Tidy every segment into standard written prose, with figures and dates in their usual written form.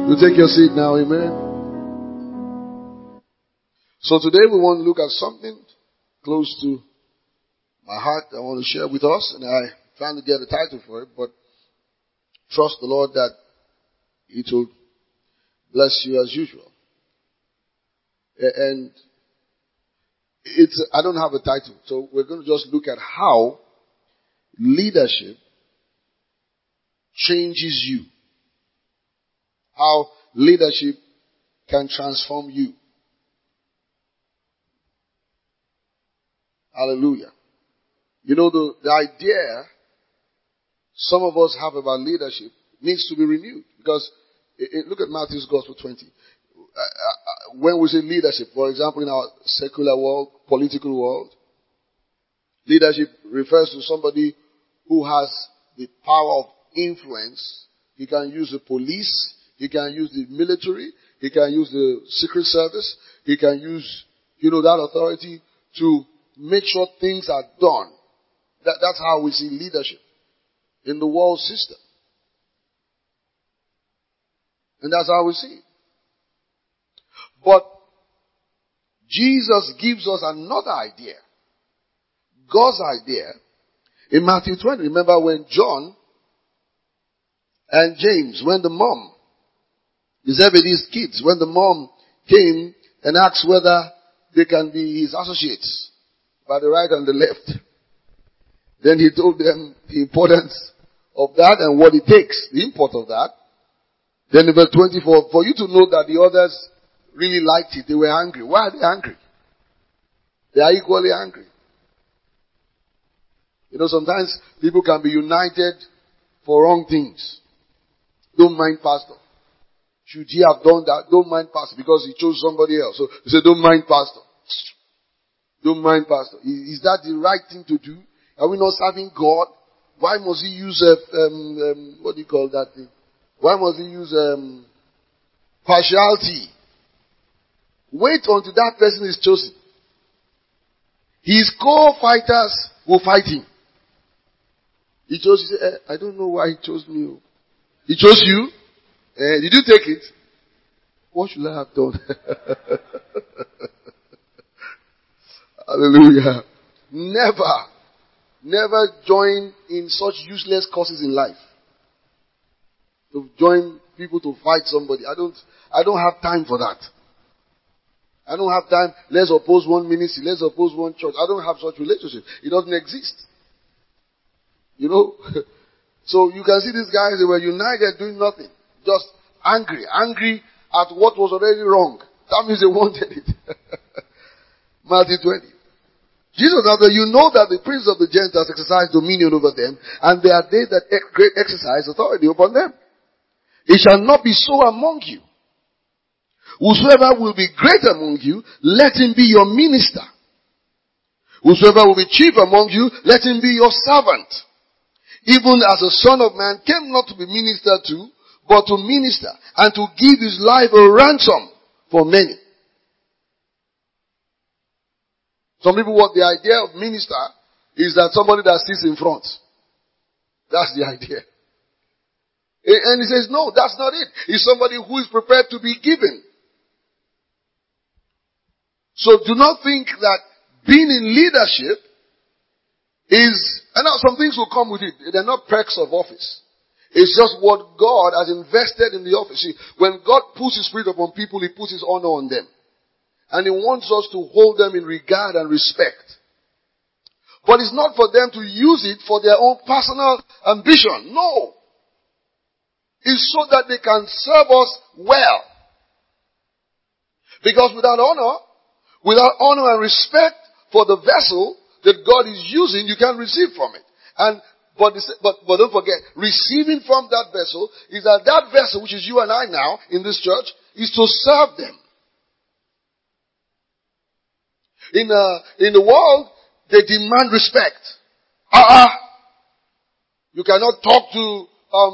You take your seat now, amen. So today we want to look at something close to my heart I want to share with us, and I trying to get a title for it, but trust the Lord that it will bless you as usual. And I don't have a title, so we're going to just look at how leadership changes you. How leadership can transform you. Hallelujah. You know, the idea some of us have about leadership needs to be renewed. Because, look at Matthew's Gospel 20. When we say leadership, for example, in our secular world, political world, leadership refers to somebody who has the power of influence. He can use the police. He can use the military. He can use the secret service. He can use, that authority to make sure things are done. That's how we see leadership in the world system. And that's how we see it. But Jesus gives us another idea. God's idea in Matthew 20. Remember when John and James, when the mom, Zebedee's kids, when the mom came and asked whether they can be his associates by the right and the left. Then he told them the importance of that and what it takes, the import of that. Then in verse 24, for you to know that the others really liked it, they were angry. Why are they angry? They are equally angry. Sometimes people can be united for wrong things. Don't mind pastor. Should he have done that? Don't mind pastor because he chose somebody else. So you say, don't mind pastor. Don't mind pastor. Is that the right thing to do? Are we not serving God? Why must he use what do you call that thing? Why must he use partiality? Wait until that person is chosen. His co-fighters will fight him. He chose you. I don't know why he chose me. He chose you. Did you take it? What should I have done? Hallelujah. Never join in such useless causes in life. To join people to fight somebody. I don't have time for that. I don't have time. Let's oppose one ministry. Let's oppose one church. I don't have such relationship. It doesn't exist. So you can see these guys, they were united doing nothing. Just angry at what was already wrong. That means they wanted it. Matthew 20. Jesus said, you know that the princes of the Gentiles exercise dominion over them, and they are they that exercise authority upon them. It shall not be so among you. Whosoever will be great among you, let him be your minister. Whosoever will be chief among you, let him be your servant. Even as the Son of Man came not to be ministered to, but to minister, and to give his life a ransom for many. Some people want the idea of minister is that somebody that sits in front. That's the idea. And he says, no, that's not it. It's somebody who is prepared to be given. So do not think that being in leadership is, and now some things will come with it. They're not perks of office. It's just what God has invested in the office. See, when God puts his spirit upon people, he puts his honor on them. And he wants us to hold them in regard and respect. But it's not for them to use it for their own personal ambition. No. It's so that they can serve us well. Because without honor and respect for the vessel that God is using, you can't receive from it. But don't forget, receiving from that vessel is that vessel, which is you and I now in this church, is to serve them. In the world, they demand respect. You cannot talk to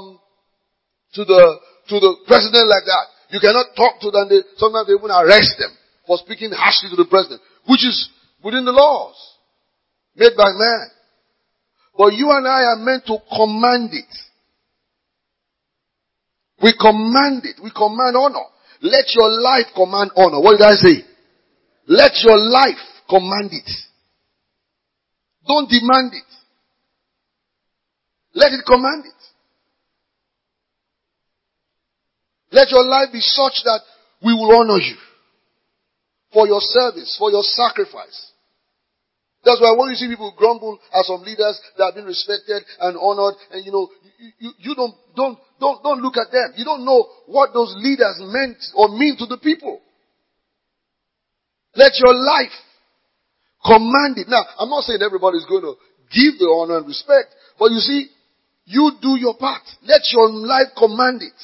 the president like that. You cannot talk to them. Sometimes they even arrest them for speaking harshly to the president, which is within the laws made by man. But you and I are meant to command it. We command it. We command honor. Let your life command honor. What did I say? Let your life command it. Don't demand it. Let it command it. Let your life be such that we will honor you for your service, for your sacrifice. That's why when you see people grumble at some leaders that have been respected and honored, and you don't look at them. You don't know what those leaders meant or mean to the people. Let your life command it. Now, I'm not saying everybody's going to give the honor and respect, but you see, you do your part. Let your life command it.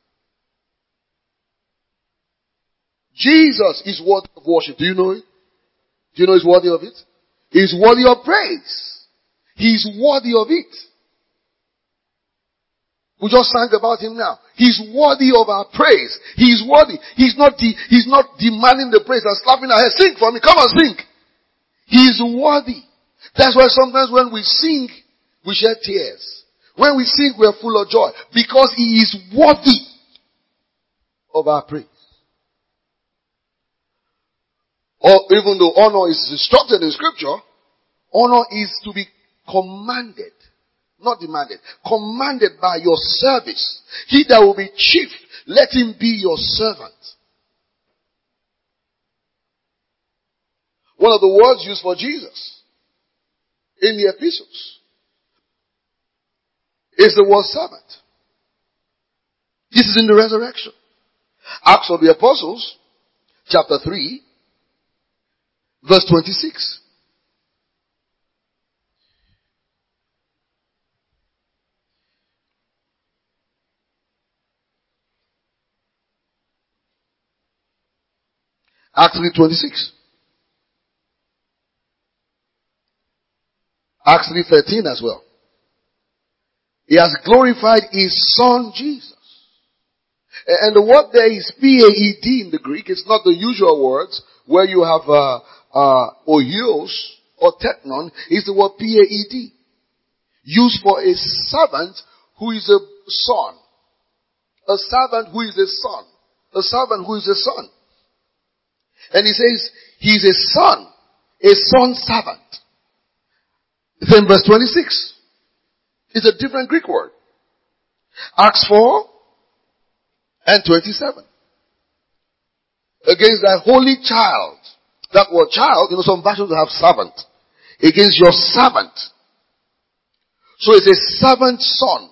Jesus is worthy of worship. Do you know it? Do you know he's worthy of it? He's worthy of praise. He's worthy of it. We just sang about him now. He's worthy of our praise. He's worthy. He's not demanding the praise and slapping our head. Sing for me. Come on, sing. He's worthy. That's why sometimes when we sing, we shed tears. When we sing, we are full of joy. Because he is worthy of our praise. Or even though honor is instructed in scripture, honor is to be commanded, not demanded, commanded by your service. He that will be chief, let him be your servant. One of the words used for Jesus in the epistles is the word servant. This is in the resurrection. Acts of the Apostles, chapter 3, verse 26. Acts 3:26. Acts 3:13 as well. He has glorified his son Jesus. And the word there is P-A-E-D in the Greek. It's not the usual words where you have oios or teknon. It's the word P-A-E-D. Used for a servant who is a son. A servant who is a son. A servant who is a son. And he says, he's a son servant. Then verse 26. It's a different Greek word. Acts 4 and 27. Against thy holy child. That word child, some versions have servant. Against your servant. So it's a servant son.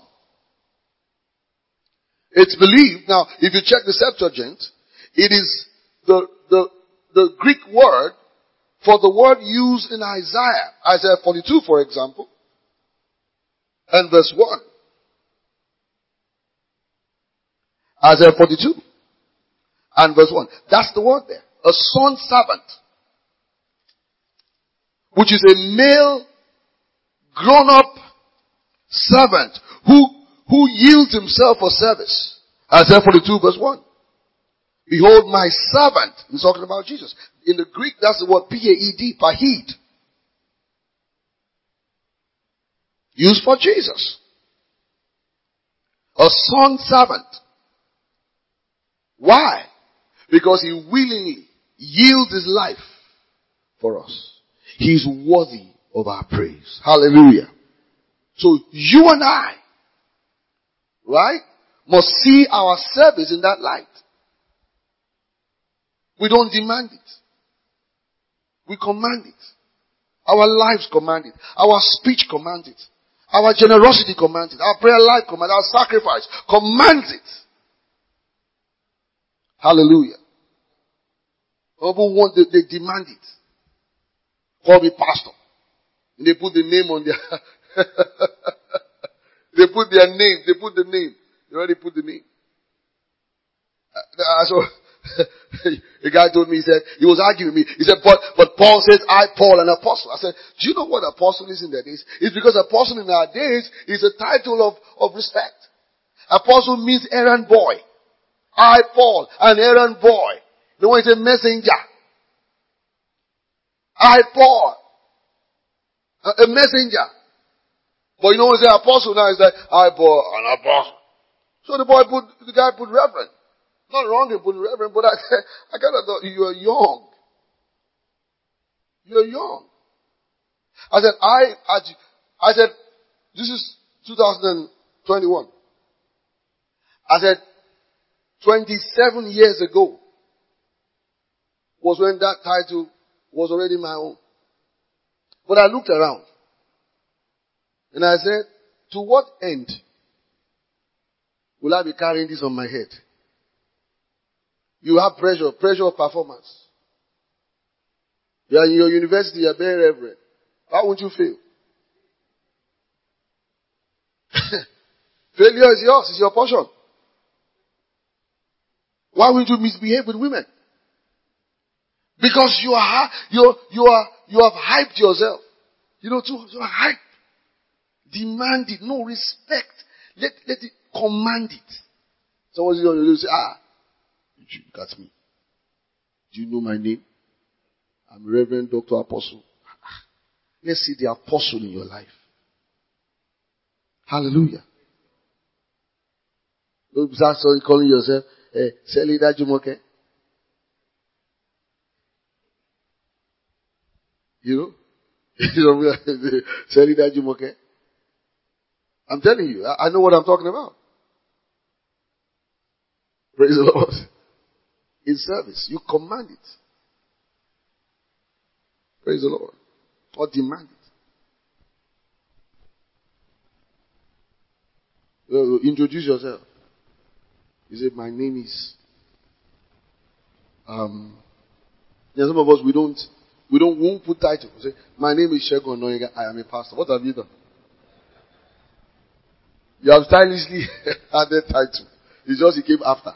It's believed, now if you check the Septuagint, it is the Greek word for the word used in Isaiah 42 for example, and verse 1. Isaiah 42 and verse 1. That's the word there. A son servant. Which is a male grown up servant who yields himself for service. Isaiah 42 verse 1. Behold my servant. He's talking about Jesus. In the Greek, that's the word P-A-E-D, pahid. Used for Jesus. A son servant. Why? Because he willingly yields his life for us. He is worthy of our praise. Hallelujah. So you and I, right, must see our service in that light. We don't demand it. We command it. Our lives command it. Our speech commands it. Our generosity commands it. Our prayer life commands it. Our sacrifice commands it. Hallelujah. People they demand it. Call me pastor. And they put the name on their, they put their name. They put the name. They already put the name. So, a guy told me, he was arguing with me. He said, but Paul says, I, Paul, an apostle. I said, do you know what apostle is in their days? It's because apostle in our days is a title of respect. Apostle means errand boy. I, Paul, an errand boy. The one is a messenger. I, Paul, a messenger. But you know what they say apostle now is that I, Paul, an apostle. So the guy put reverend. Not wrong in putting reverend, but I kind of thought you are young. You're young. I said, this is 2021. I said, 27 years ago was when that title was already my own. But I looked around and I said, to what end will I be carrying this on my head? You have pressure of performance. You are in your university, you are being reverend. How won't you fail? Failure is yours, it's your portion. Why won't you misbehave with women? Because you have hyped yourself. To hype. Demand it. No, respect. Let it command it. Someone's going to say, you got me. Do you know my name? I'm Reverend Dr. Apostle. Let's see the apostle in your life. Hallelujah. Don't start calling yourself Selida Jumoke. Selida Jumoke. I'm telling you, I know what I'm talking about. Praise the Lord. In service, you command it. Praise the Lord. Or demand it. Introduce yourself. You say, my name is, some of us, we won't put title. We say, my name is Shegun Onoyega, I am a pastor. What have you done? You have stylishly added title. It's just it came after.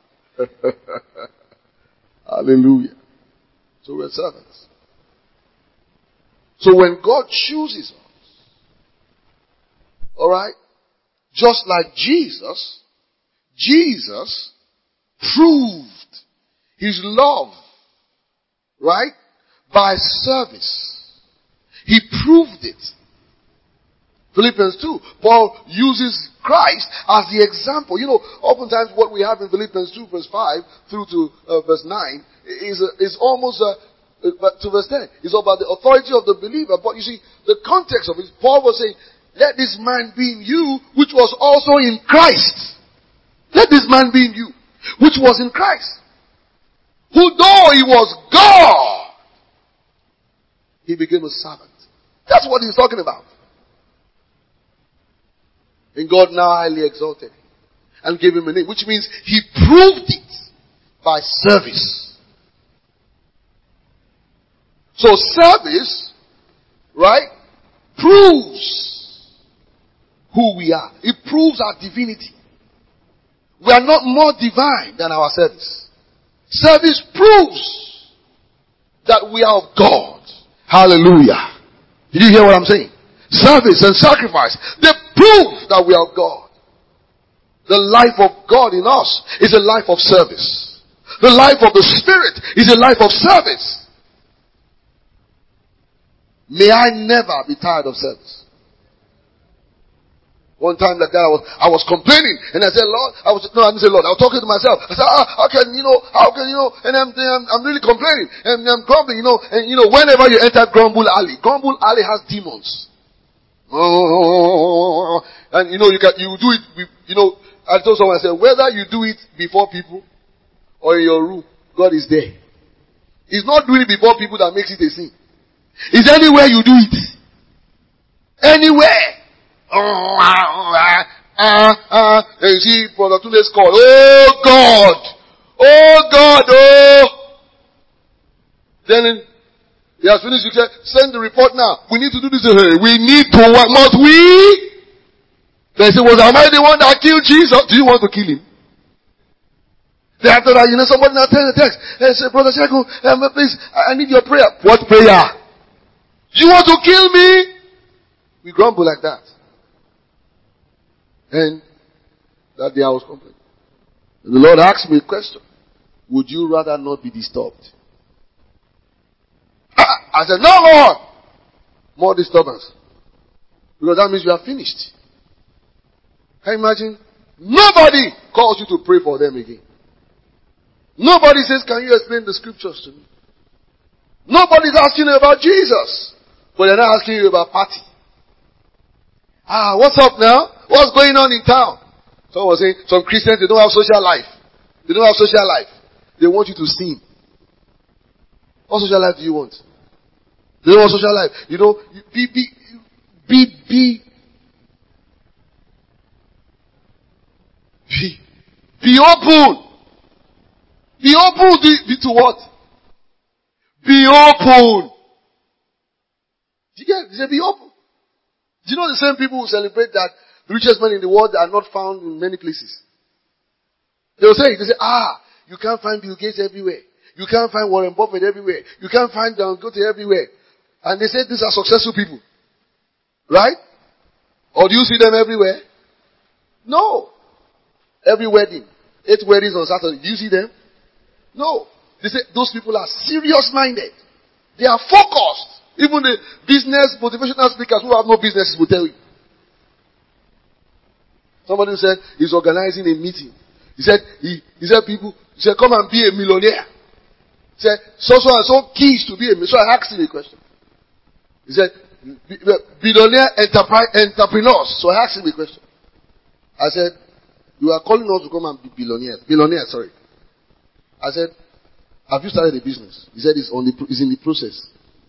Hallelujah. So we're servants. So when God chooses us, alright, just like Jesus proved his love, right, by service. He proved it. Philippians 2, Paul uses Christ as the example. Oftentimes what we have in Philippians 2 verse 5 through to verse 9 is almost to verse 10. It's about the authority of the believer. But you see, the context of it, Paul was saying, let this man be in you, which was also in Christ. Let this man be in you, which was in Christ. Who though he was God, he became a servant. That's what he's talking about. And God now highly exalted him and gave him a name, which means he proved it by service. So service, right, proves who we are. It proves our divinity. We are not more divine than our service. Service proves that we are of God. Hallelujah. Did you hear what I'm saying? Service and sacrifice, they prove that we are of God. The life of God in us is a life of service. The life of the Spirit is a life of service. May I never be tired of service. One time like that, I was complaining, and I said, Lord, I didn't say Lord, I was talking to myself. I said, how can, and I'm really complaining, and I'm grumbling, and whenever you enter Grumble Alley has demons. And you do it, I told someone, I said, whether you do it before people or in your room, God is there. He's not doing it before people that makes it a sin. It's anywhere you do it. Anywhere. And you see, Brother Tunde's call. Oh God! Oh God! Oh! Then he has finished. You said, send the report now. We need to do this. We need to what? Must we? They say, am I the one that killed Jesus? Do you want to kill him? Then after that, somebody now tell the text. They say, Brother Shegun, please, I need your prayer. What prayer? You want to kill me? We grumble like that. And that day I was complaining. And the Lord asked me a question. Would you rather not be disturbed? I said, no, Lord. More disturbance. Because that means you are finished. Can you imagine Nobody calls you to pray for them again. Nobody says, can you explain the scriptures to me? Nobody's asking you about Jesus. But they're not asking you about party. What's up now? What's going on in town? Someone was saying, some Christians, they don't have social life. They don't have social life. They want you to sing. What social life do you want? They don't want social life. You know, be open. Be open to what? Be open. Do you get it? They say be open. Do you know the same people who celebrate that the richest men in the world are not found in many places? They will say, you can't find Bill Gates everywhere. You can't find Warren Buffett everywhere. You can't find Dangote everywhere. And they say these are successful people. Right? Or do you see them everywhere? No. Every wedding. 8 weddings on Saturday. Do you see them? No. They say those people are serious-minded. They are focused. Even the business motivational speakers who have no businesses will tell you. Somebody said he's organizing a meeting. He said come and be a millionaire. He said so and so keys to be a millionaire. So I asked him a question. He said billionaire entrepreneurs. So I asked him a question. I said, you are calling us to come and be billionaires. I said, have you started a business? He said it's in the process.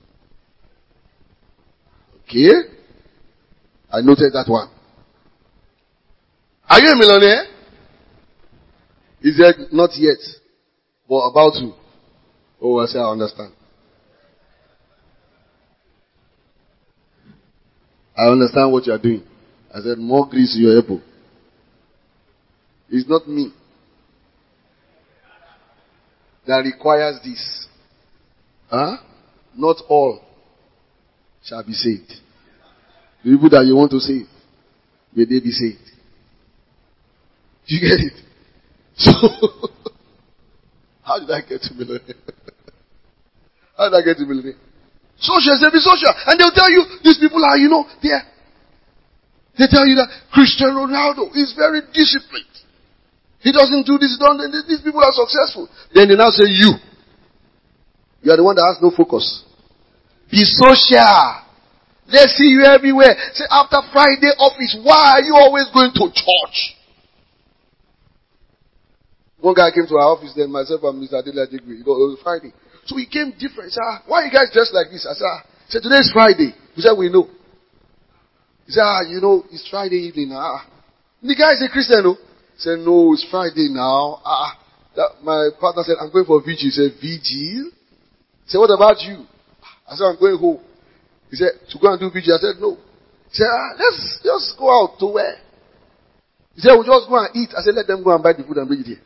Okay. I noted that one. Are you a millionaire? He said, not yet. But about to. Oh, I said, I understand. I understand what you are doing. I said, more grease in your elbow. It's not me that requires this. Not all shall be saved. The people that you want to save, may they be saved. Do you get it? So, how did I get to millionaire? How did I get to millionaire? Social, say be social. And they'll tell you, these people are, there. They tell you that Cristiano Ronaldo is very disciplined. He doesn't do this, these people are successful. Then they now say you are the one that has no focus. Be social. Let's see you everywhere. Say after Friday office, why are you always going to church? One guy came to our office then, myself and Mr. Adela Jigwe. It was Friday. So he came different. He said, why are you guys dressed like this? I said, today is Friday. He said, we know. He said, it's Friday evening. The guy is a Christian, no? He said, no, it's Friday now. My partner said, I'm going for vigil. He said, vigil? He said, what about you? I said, I'm going home. He said, to go and do vigil? I said, no. He said, let's just go out to where? He said, we'll just go and eat. I said, let them go and buy the food and bring it here.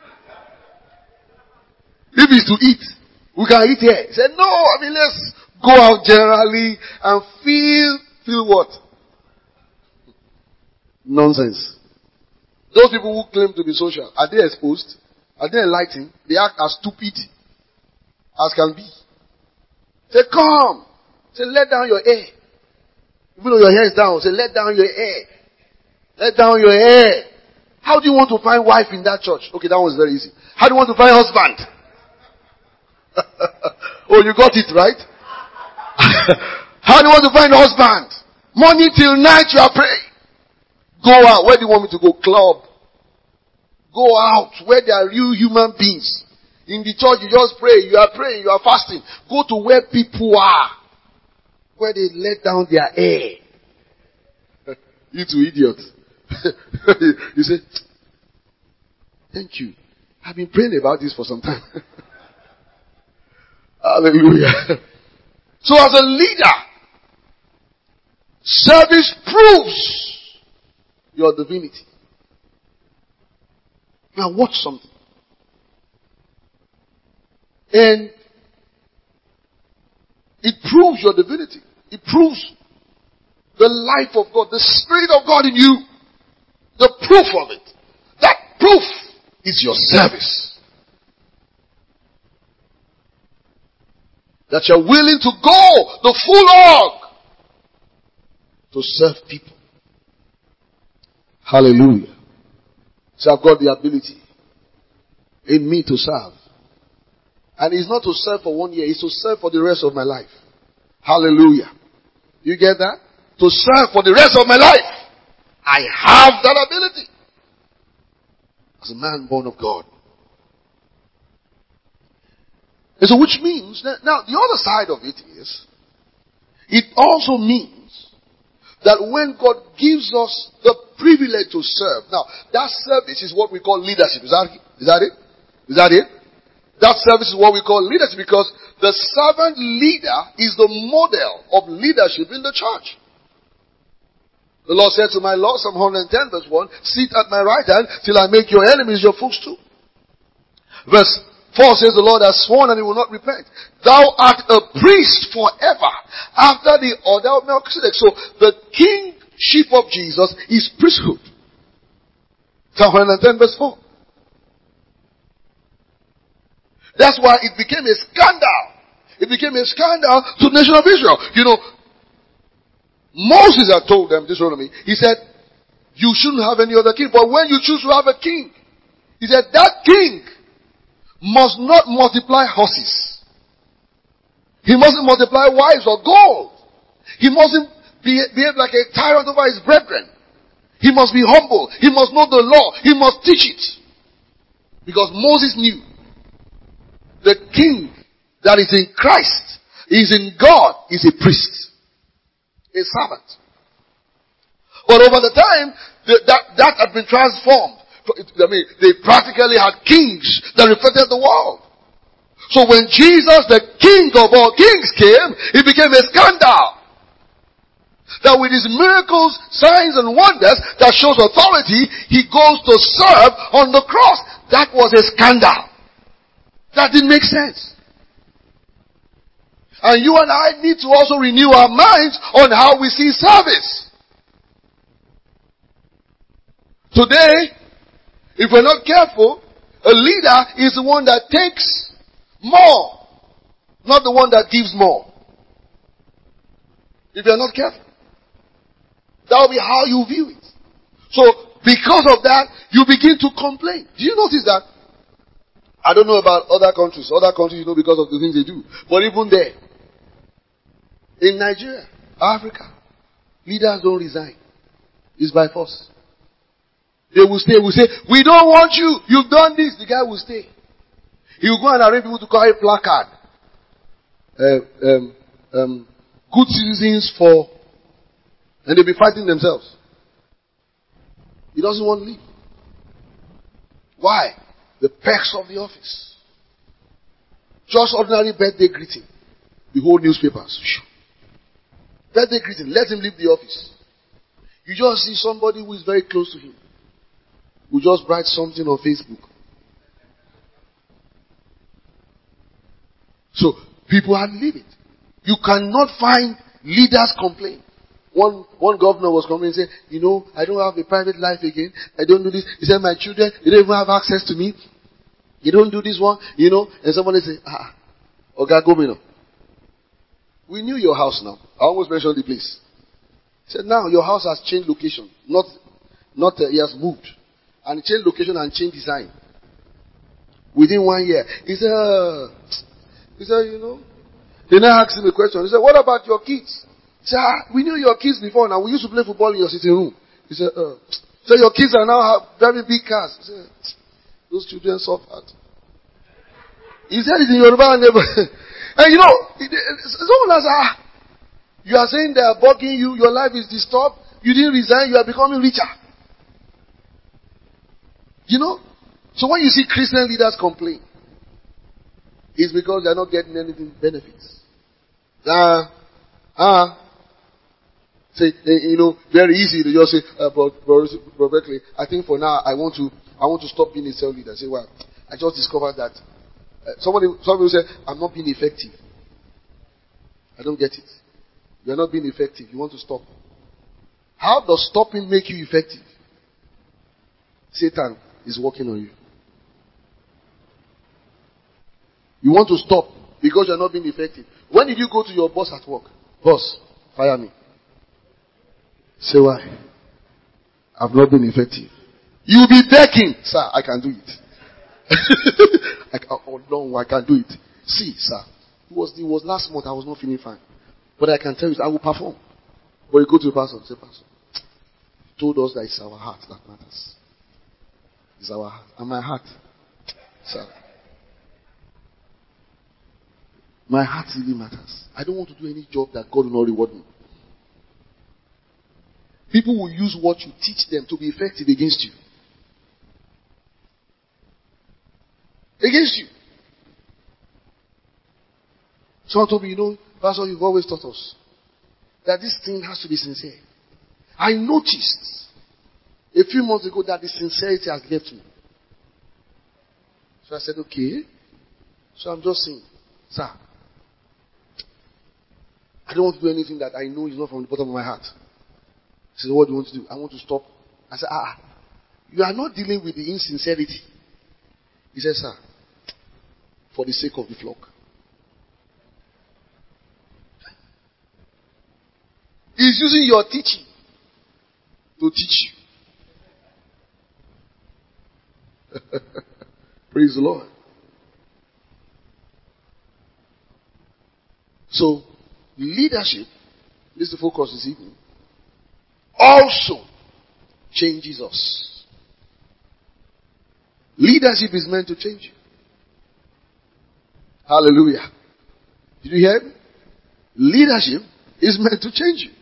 If it's to eat, we can eat here. He said, no, let's go out generally and feel what? Nonsense. Those people who claim to be social, are they exposed? Are they enlightened? They act as stupid as can be. Say, come. Say, let down your hair. Even though your hair is down, say, let down your hair. Let down your hair. How do you want to find wife in that church? Okay, that one's very easy. How do you want to find husband? Oh, you got it, right? How do you want to find husband? Morning till night you are praying. Go out. Where do you want me to go? Club. Go out where there are real human beings. In the church you just pray. You are praying. You are fasting. Go to where people are. Where they let down their hair. You two idiots. You say, thank you. I've been praying about this for some time. Hallelujah. So as a leader, service proves your divinity. Now watch something. And it proves your divinity. It proves the life of God, the Spirit of God in you. The proof of it. That proof is your service. That you're willing to go the full hog to serve people. Hallelujah. So I've got the ability in me to serve. And it's not to serve for 1 year, it's to serve for the rest of my life. Hallelujah. You get that? To serve for the rest of my life. I have that ability. As a man born of God. And so which means, now the other side of it is, it also means that when God gives us the privilege to serve, now that service is what we call leadership. Is that it? Is that it? That service is what we call leadership, because the servant leader is the model of leadership in the church. The Lord said to my Lord, Psalm 110 verse 1, sit at my right hand till I make your enemies your footstool. Verse 4 says the Lord has sworn and he will not repent. Thou art a priest forever after the order of Melchizedek. So the kingship of Jesus is priesthood. Psalm 110 verse 4. That's why it became a scandal. It became a scandal to the nation of Israel. You know, Moses had told them, Deuteronomy, he said, you shouldn't have any other king. But when you choose to have a king, he said, that king must not multiply horses. He mustn't multiply wives or gold. He mustn't behave like a tyrant over his brethren. He must be humble. He must know the law. He must teach it. Because Moses knew the king that is in Christ, is in God, is a priest. A servant. But over the time, that had been transformed. I mean, they practically had kings that reflected the world. So when Jesus, the King of all kings, came, it became a scandal. That with his miracles, signs and wonders that shows authority, he goes to serve on the cross. That was a scandal. That didn't make sense. And you and I need to also renew our minds on how we see service. Today, if we're not careful, a leader is the one that takes more, not the one that gives more. If you're not careful, that will be how you view it. So, because of that, you begin to complain. Do you notice that? I don't know about other countries. Other countries, you know, because of the things they do. But even there, in Nigeria, Africa, leaders don't resign. It's by force. They will stay. Will say, we don't want you. You've done this. The guy will stay. He will go and arrange people to carry a placard. Good citizens for, and they'll be fighting themselves. He doesn't want to leave. Why? The perks of the office. Just ordinary birthday greeting. The whole newspapers. Birthday greeting. Let him leave the office. You just see somebody who is very close to him. Who just write something on Facebook. So, people had to leave it. You cannot find leaders complain. One governor was coming and said, you know, I don't have a private life again. I don't do this. He said, my children, they don't even have access to me. You don't do this one, you know. And somebody said, Oga Gomino, we knew your house now. I almost mentioned the place. He said, now your house has changed location. Not he has moved. And changed location and changed design. Within 1 year. He said, you know. They now asked him a question. He said, what about your kids? He said, we knew your kids before now. We used to play football in your sitting room. He said, so your kids are now have very big cars. He said, those children suffered. He said it in Yoruba and and you know, someone has you are saying they are bugging you, your life is disturbed, you didn't resign, you are becoming richer. You know? So when you see Christian leaders complain, it's because they are not getting anything benefits. Say, you know, very easy to just say, but Berkeley, I think for now I want to stop being a cell leader. Say, well, I just discovered that somebody say, I'm not being effective. I don't get it. You're not being effective. You want to stop. How does stopping make you effective? Satan is working on you. You want to stop because you're not being effective. When did you go to your boss at work? Boss, fire me. Say why? I've not been effective. You'll be begging, sir, I can do it. Oh no, I can do it. See, sir, it was last month I was not feeling fine. But I can tell you, I will perform. But you go to the pastor and say, Pastor, he told us that it's our heart that matters. It's our heart. And my heart, sir, my heart really matters. I don't want to do any job that God will not reward me. People will use what you teach them to be effective against you. Against you. Someone told me, Pastor, you've always taught us that this thing has to be sincere. I noticed a few months ago that the sincerity has left me. So I said, okay. So I'm just saying, sir, I don't want to do anything that I know is not from the bottom of my heart. He said, what do you want to do? I want to stop. I said, you are not dealing with the insincerity. He said, sir, for the sake of the flock. He's using your teaching to teach you. Praise the Lord. So, leadership, this is the focus this evening, also changes us. Leadership is meant to change you. Hallelujah. Did you hear me? Leadership is meant to change you.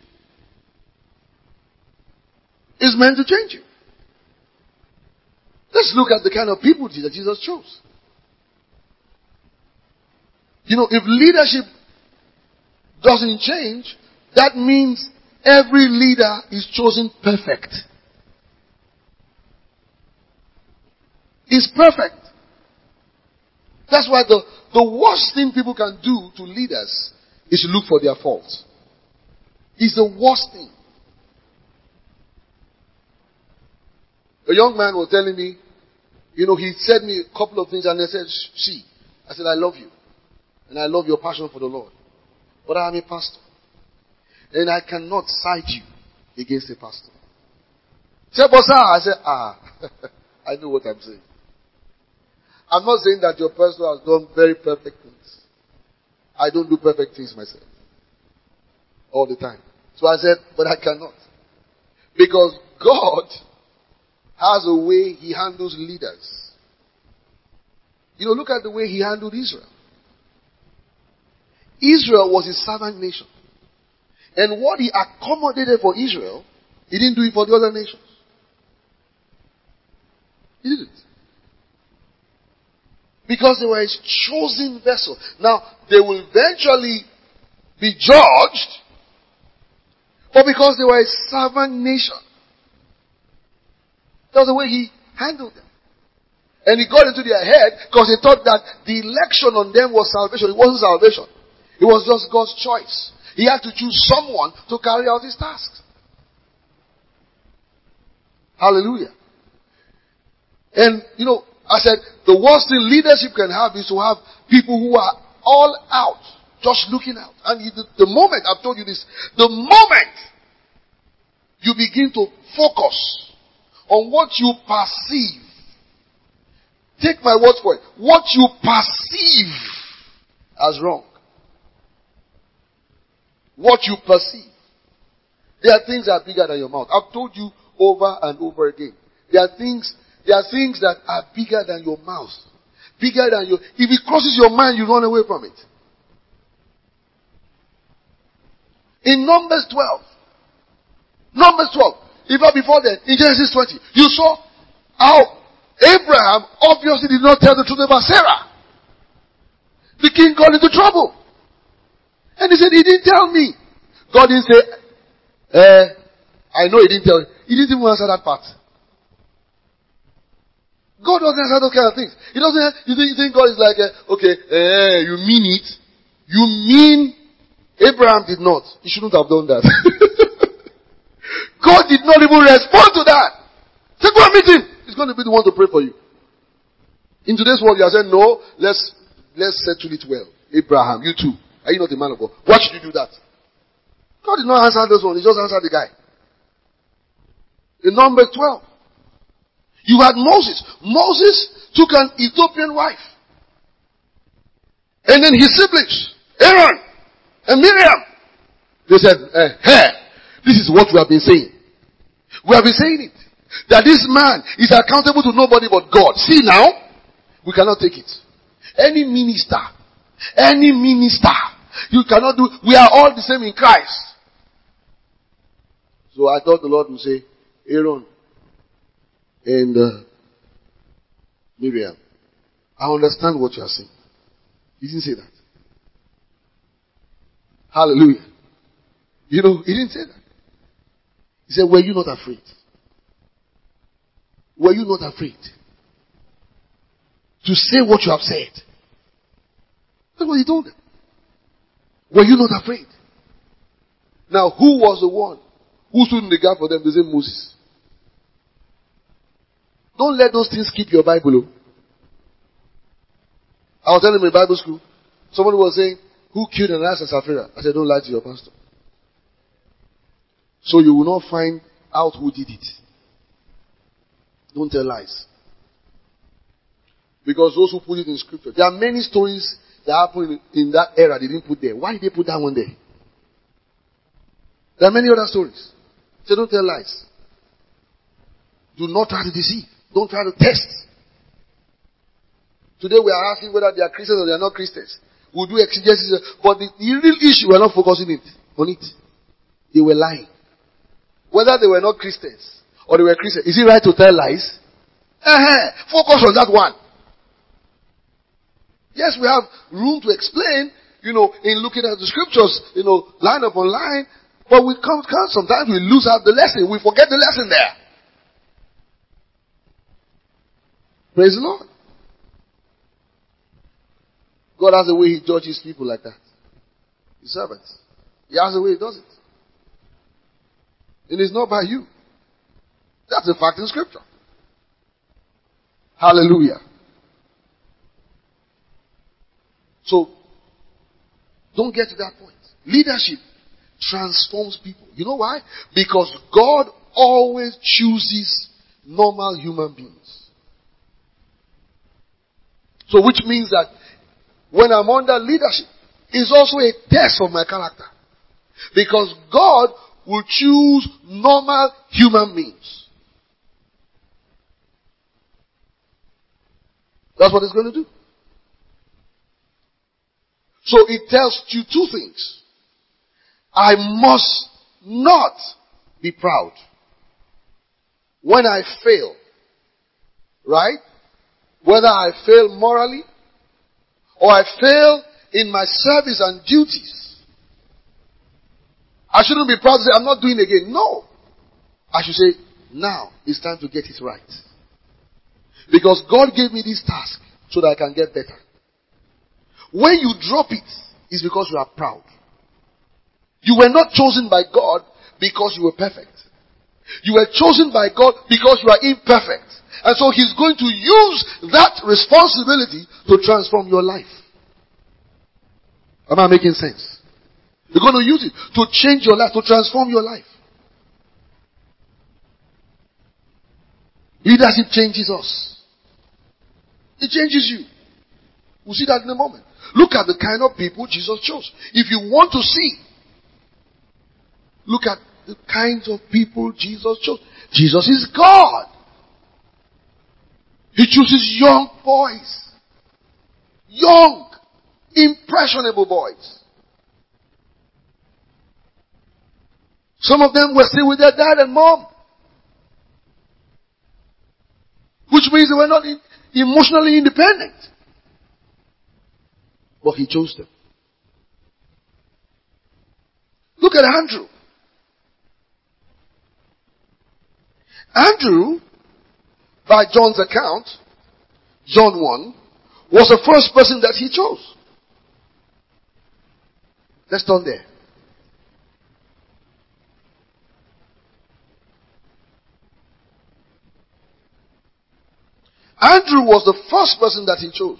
It's meant to change you. Let's look at the kind of people that Jesus chose. If leadership doesn't change, that means every leader is chosen perfect. Is perfect. That's why the worst thing people can do to leaders is to look for their faults. It's the worst thing. A young man was telling me, he said me a couple of things and I said, see, I said, I love you. And I love your passion for the Lord. But I am a pastor. And I cannot side you against a pastor. He said, but sir, I said, I know what I'm saying. I'm not saying that your pastor has done very perfect things. I don't do perfect things myself. All the time. So I said, but I cannot. Because God has a way He handles leaders. Look at the way He handled Israel. Israel was a servant nation. And what He accommodated for Israel, He didn't do it for the other nations. He didn't. Because they were His chosen vessel. Now, they will eventually be judged, but because they were a servant nation. That's the way He handled them. And He got into their head because He thought that the election on them was salvation. It wasn't salvation. It was just God's choice. He had to choose someone to carry out His tasks. Hallelujah. And, I said, the worst thing leadership can have is to have people who are all out, just looking out. And the moment, I've told you this, the moment you begin to focus on what you perceive, take my word for it, what you perceive as wrong. What you perceive. There are things that are bigger than your mouth. I've told you over and over again. There are things that are bigger than your mouth. Bigger than your... If it crosses your mind, you run away from it. In Numbers 12. Even before that, in Genesis 20, you saw how Abraham obviously did not tell the truth about Sarah. The king got into trouble. And he said, he didn't tell me. God didn't say, I know he didn't tell you. He didn't even answer that part. God doesn't answer those kind of things. He doesn't. You think God is like, you mean it? You mean Abraham did not? He shouldn't have done that. God did not even respond to that. Say, go and meet him. He's going to be the one to pray for you. In today's world, you are saying, no, let's settle it well. Abraham, you too. Are you not a man of God? Why should you do that? God did not answer those ones. He just answered the guy. In Numbers 12. You had Moses. Moses took an Ethiopian wife. And then his siblings, Aaron and Miriam. They said, hey, this is what we have been saying. We have been saying it. That this man is accountable to nobody but God. See now, we cannot take it. Any minister, you cannot do, we are all the same in Christ. So I thought the Lord would say, Aaron and Miriam, I understand what you are saying. He didn't say that. Hallelujah. You know, he didn't say that. He said, were you not afraid? Were you not afraid to say what you have said? That's what he told them. Were you not afraid? Now, who was the one who stood in the gap for them? They said Moses. Don't let those things keep your Bible. I was telling them in Bible school, somebody was saying, who killed Ananias and Sapphira? I said, don't lie to your pastor. So you will not find out who did it. Don't tell lies. Because those who put it in scripture, there are many stories that happened in that era they didn't put there. Why did they put that one there? There are many other stories. So don't tell lies. Do not try to deceive. Don't try to test. Today we are asking whether they are Christians or they are not Christians. We'll do exegesis. But the real issue, we're not focusing on it. They were lying. Whether they were not Christians or they were Christians, is it right to tell lies? Focus on that one. Yes, we have room to explain, in looking at the scriptures, line upon line. But we can't, sometimes we lose out the lesson. We forget the lesson there. Praise the Lord. God has a way He judges people like that. His servants. He has a way He does it. And it's not by you. That's a fact in scripture. Hallelujah. So, don't get to that point. Leadership transforms people. You know why? Because God always chooses normal human beings. So which means that when I'm under leadership, it's also a test of my character. Because God will choose normal human beings. That's what it's going to do. So it tells you two things. I must not be proud when I fail. Right? Whether I fail morally or I fail in my service and duties. I shouldn't be proud to say, I'm not doing it again. No. I should say, now it's time to get it right. Because God gave me this task so that I can get better. When you drop it, it's because you are proud. You were not chosen by God because you were perfect. You were chosen by God because you are imperfect. And so He's going to use that responsibility to transform your life. Am I making sense? You're going to use it to change your life, to transform your life. Leadership changes us. It changes you. We'll see that in a moment. Look at the kind of people Jesus chose. If you want to see, look at the kinds of people Jesus chose. Jesus is God. He chooses young boys. Young, impressionable boys. Some of them were still with their dad and mom. Which means they were not emotionally independent. But He chose them. Look at Andrew. Andrew, by John's account, John 1, was the first person that he chose. Let's turn there. Andrew was the first person that he chose.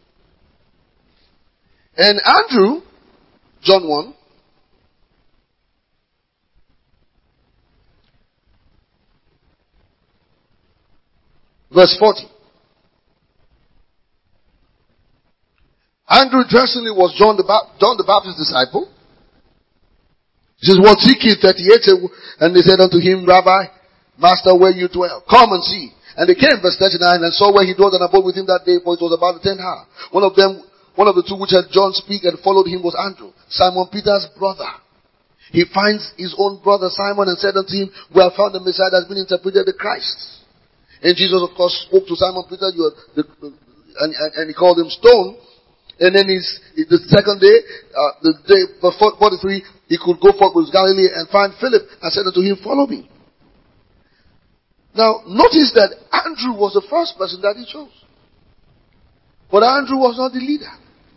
And Andrew, John 1, Verse 40. Andrew interestingly was John the Baptist's disciple. He says, what seek ye? 38. And they said unto him, Rabbi, Master, where you dwell, come and see. And they came, verse 39, and saw where he dwelt and abode with him that day, for it was about the 10th hour. One of the two which had John speak and followed him was Andrew, Simon Peter's brother. He finds his own brother Simon and said unto him, we have found the Messiah that has been interpreted the Christ. And Jesus, of course, spoke to Simon Peter, and he called him Stone. And then the second day, the day before 43, he could go forth with Galilee and find Philip and said unto him, follow me. Now, notice that Andrew was the first person that he chose. But Andrew was not the leader.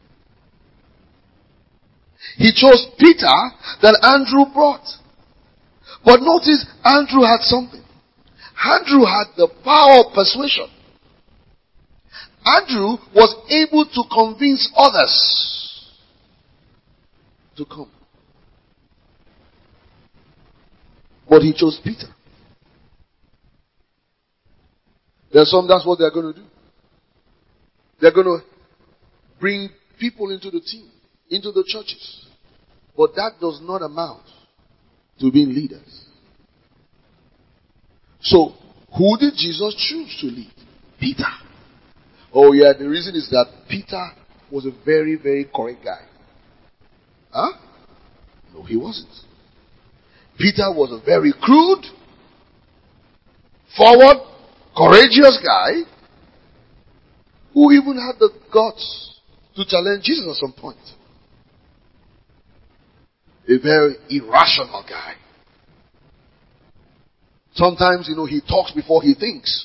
He chose Peter that Andrew brought. But notice, Andrew had something. Andrew had the power of persuasion. Andrew was able to convince others to come. But he chose Peter. There's that's what they're going to do. They're going to bring people into the team, into the churches. But that does not amount to being leaders. So, who did Jesus choose to lead? Peter. Oh yeah, the reason is that Peter was a very, very correct guy. Huh? No, he wasn't. Peter was a very crude, forward, courageous guy who even had the guts to challenge Jesus at some point. A very irrational guy. Sometimes, he talks before he thinks.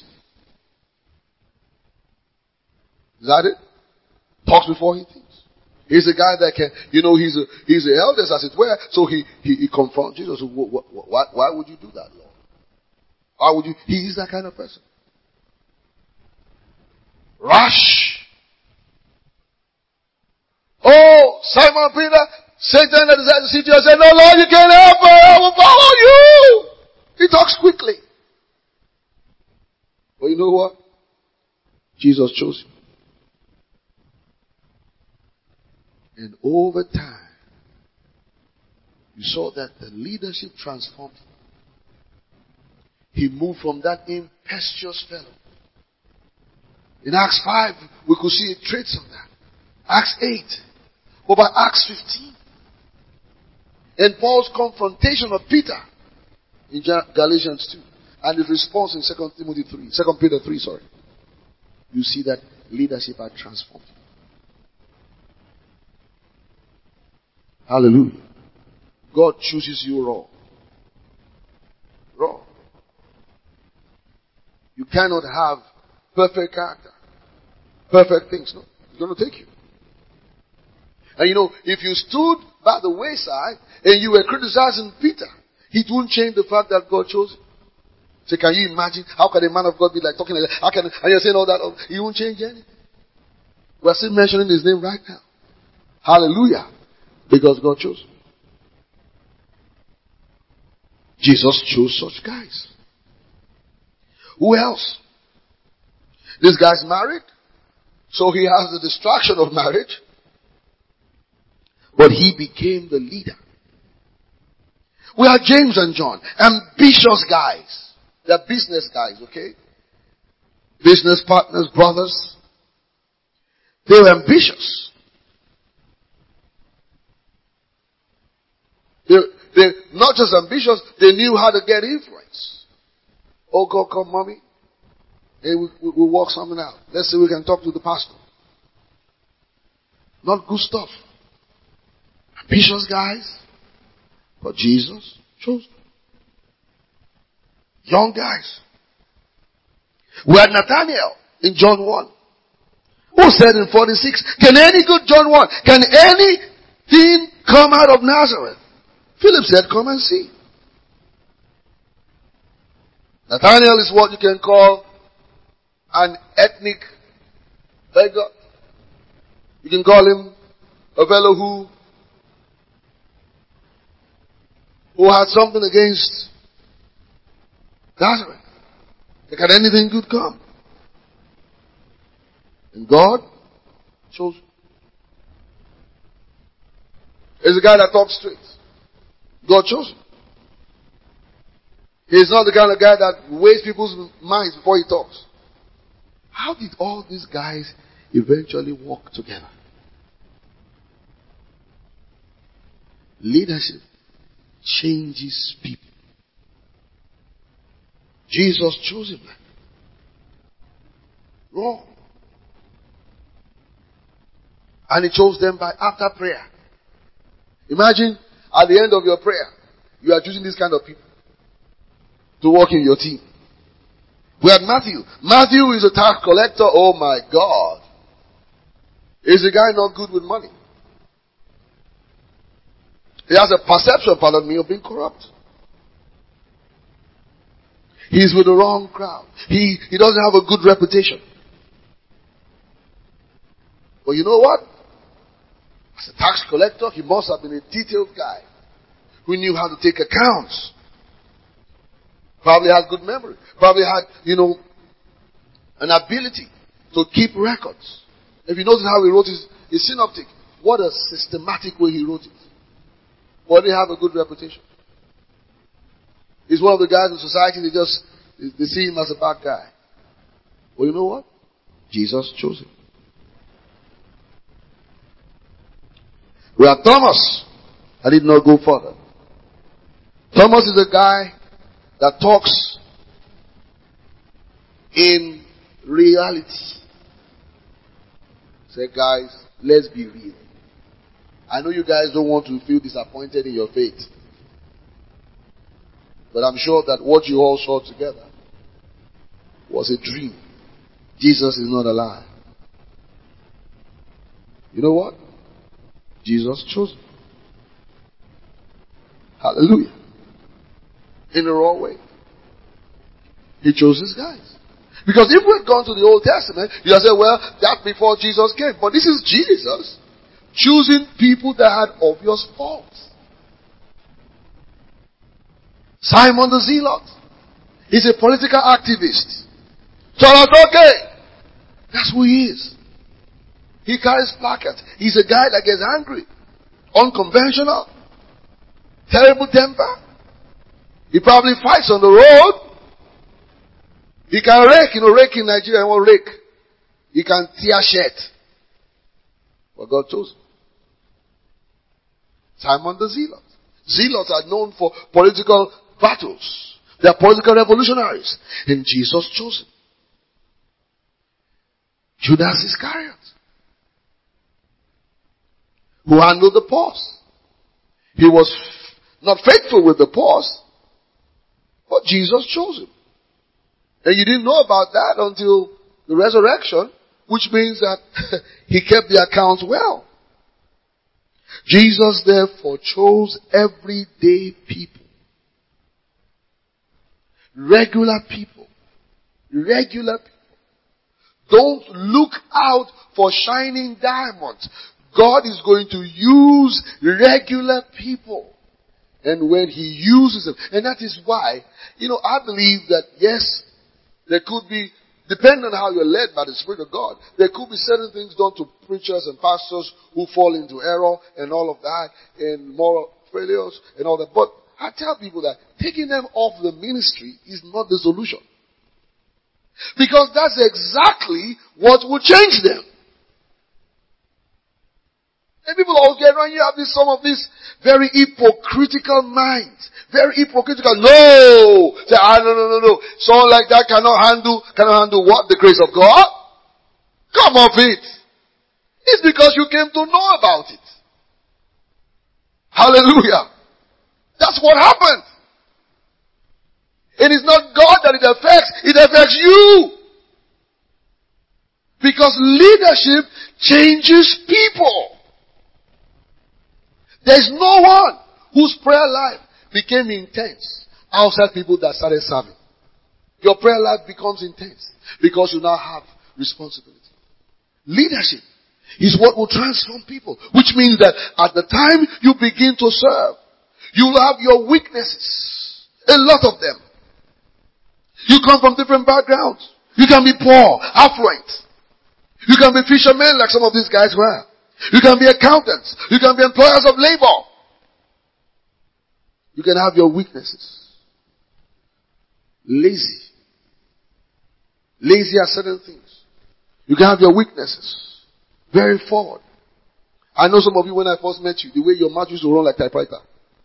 Is that it? Talks before he thinks. He's a guy that can, he's the eldest as it were, so he confronts Jesus. Why would you do that, Lord? Why would you? He is that kind of person. Rash. Oh, Simon Peter, Satan that decided to see you and said, no, Lord, you can't help me, I will follow you. He talks quickly. But you know what? Jesus chose him. And over time, you saw that the leadership transformed him. He moved from that impetuous fellow. In Acts 5, we could see traits of that. Acts 8. But by Acts 15, and Paul's confrontation of Peter in Galatians 2, and his response in 2 Peter 3, you see that leadership had transformed him. Hallelujah. God chooses you raw. Raw. You cannot have perfect character. Perfect things. No. It's going to take you. And if you stood by the wayside and you were criticizing Peter, it wouldn't change the fact that God chose him. So can you imagine? How can a man of God be like talking like that? And you're saying all that? He won't change anything. We're still mentioning his name right now. Hallelujah. Because God chose him. Jesus chose such guys. Who else? This guy's married, so he has the distraction of marriage. But he became the leader. We are James and John, ambitious guys. They're business guys, okay? Business partners, brothers. They were ambitious. They're not just ambitious, they knew how to get influence. Oh, God, come, mommy. Hey, we'll work something out. Let's see if we can talk to the pastor. Not good stuff. Ambitious guys. But Jesus chose them. Young guys. We had Nathanael in John 1. Who said in 46, can anything come out of Nazareth? Philip said, come and see. Nathanael is what you can call an ethnic beggar. You can call him a fellow who had something against Nazareth. Can anything good come? And God chose him. He's a guy that talks straight. God chose him. He's not the kind of guy that wastes people's minds before he talks. How did all these guys eventually work together? Leadership changes people. Jesus chose him. Wrong. And he chose them after prayer. Imagine at the end of your prayer, you are choosing this kind of people to work in your team. We had Matthew. Matthew is a tax collector. Oh my God. He's a guy not good with money. He has a perception, pardon me, of being corrupt. He's with the wrong crowd. He doesn't have a good reputation. But you know what? As a tax collector, he must have been a detailed guy who knew how to take accounts. Probably had good memory. Probably had, an ability to keep records. If you notice how he wrote his synoptic, what a systematic way he wrote it. But he have a good reputation. He's one of the guys in society, they see him as a bad guy. Well, you know what? Jesus chose him. We have Thomas. I did not go further. Thomas is a guy that talks in reality. Say, guys, let's be real. I know you guys don't want to feel disappointed in your faith. But I'm sure that what you all saw together was a dream. Jesus is not alive. You know what? Jesus chose him. Hallelujah. In the wrong way. He chose his guys. Because if we had gone to the Old Testament, you'd say, well, that's before Jesus came. But this is Jesus choosing people that had obvious faults. Simon the Zealot. He's a political activist. okay. That's who he is. He carries placards. He's a guy that gets angry. Unconventional. Terrible temper. He probably fights on the road. He can rake, rake in Nigeria, won't rake. He can tear shirt. But God chose him. Simon the Zealot. Zealots are known for political battles. They are political revolutionaries. And Jesus chose him. Judas Iscariot, who handled the purse. He was not faithful with the purse, but Jesus chose him. And you didn't know about that until the resurrection, which means that he kept the accounts well. Jesus therefore chose everyday people. Regular people. Regular people. Don't look out for shining diamonds. God is going to use regular people. And when he uses them, and that is why, I believe that yes, there could be, depending on how you're led by the Spirit of God, there could be certain things done to preachers and pastors who fall into error and all of that, and moral failures and all that. But I tell people that taking them off the ministry is not the solution. Because that's exactly what will change them. And people always get around, you have some of these very hypocritical minds. Very hypocritical. No! Say, no. Someone like that cannot handle what? The grace of God? Come off it. It's because you came to know about it. Hallelujah. That's what happened. It is not God that it affects you. Because leadership changes people. There's no one whose prayer life became intense outside people that started serving. Your prayer life becomes intense because you now have responsibility. Leadership is what will transform people, which means that at the time you begin to serve, you will have your weaknesses. A lot of them. You come from different backgrounds. You can be poor, affluent. You can be fishermen like some of these guys were. You can be accountants. You can be employers of labor. You can have your weaknesses. Lazy. Lazy at certain things. You can have your weaknesses. Very forward. I know some of you, when I first met you, the way your mouth used to run like typewriter.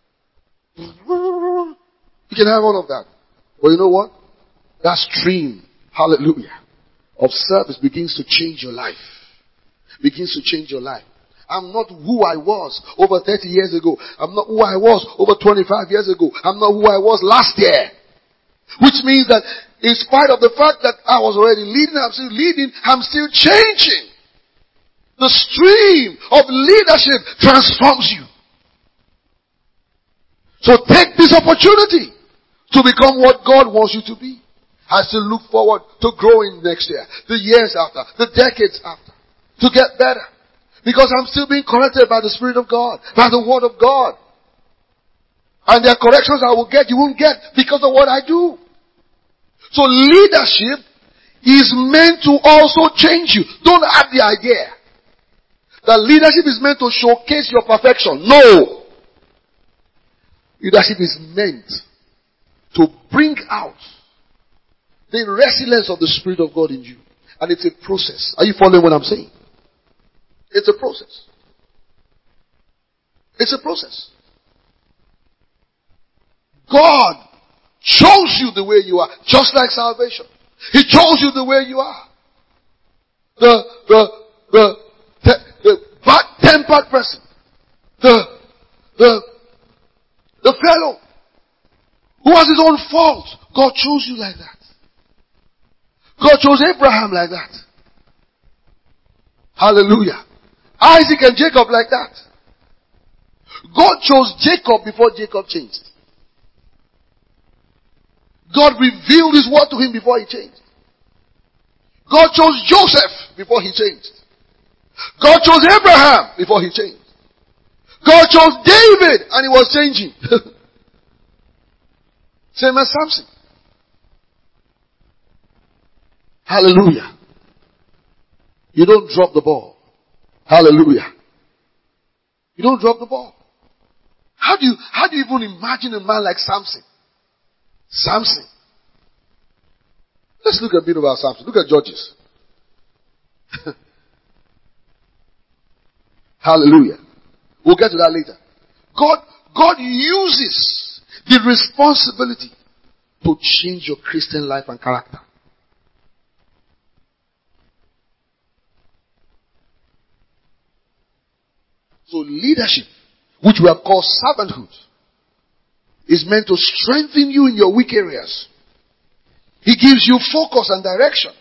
You can have all of that. But you know what? That stream, hallelujah, of service begins to change your life. Begins to change your life. I'm not who I was over 30 years ago. I'm not who I was over 25 years ago. I'm not who I was last year. Which means that in spite of the fact that I was already leading, I'm still changing. The stream of leadership transforms you. So take this opportunity to become what God wants you to be. I still look forward to growing next year, the years after, the decades after, to get better. Because I'm still being corrected by the Spirit of God, by the Word of God. And there are corrections I will get, you won't get because of what I do. So leadership is meant to also change you. Don't have the idea that leadership is meant to showcase your perfection. No. Leadership is meant to bring out the resilience of the Spirit of God in you. And it's a process. Are you following what I'm saying? It's a process. It's a process. God chose you the way you are, just like salvation. He chose you the way you are. The bad-tempered person, the fellow who has his own faults, God chose you like that. God chose Abraham like that. Hallelujah. Isaac and Jacob like that. God chose Jacob before Jacob changed. God revealed his word to him before he changed. God chose Joseph before he changed. God chose Abraham before he changed. God chose David and he was changing. Same as Samson. Hallelujah. You don't drop the ball. Hallelujah. You don't drop the ball. How do you even imagine a man like Samson? Samson. Let's look a bit about Samson. Look at Judges. Hallelujah. We'll get to that later. God uses the responsibility to change your Christian life and character. So leadership, which we have called servanthood, is meant to strengthen you in your weak areas. He gives you focus and direction.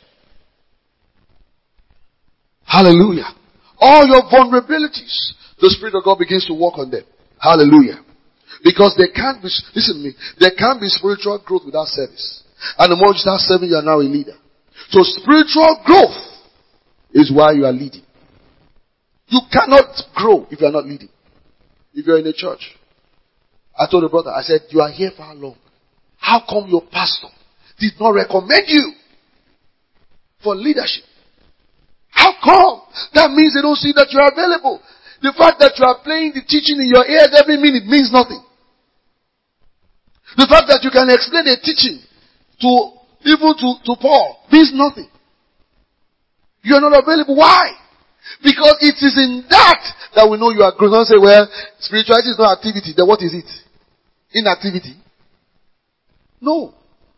Hallelujah. All your vulnerabilities, the Spirit of God begins to work on them. Hallelujah. Because there can't be, listen to me, there can't be spiritual growth without service. And the more you start serving, you are now a leader. So spiritual growth is why you are leading. You cannot grow if you are not leading. If you are in a church. I told the brother, I said, you are here for how long? How come your pastor did not recommend you for leadership? How come? That means they don't see that you are available. The fact that you are playing the teaching in your ears every minute means nothing. The fact that you can explain a teaching to Paul means nothing. You are not available. Why? Because it is in that we know you are growing. Don't say, well, spirituality is not activity. Then what is it? Inactivity? No.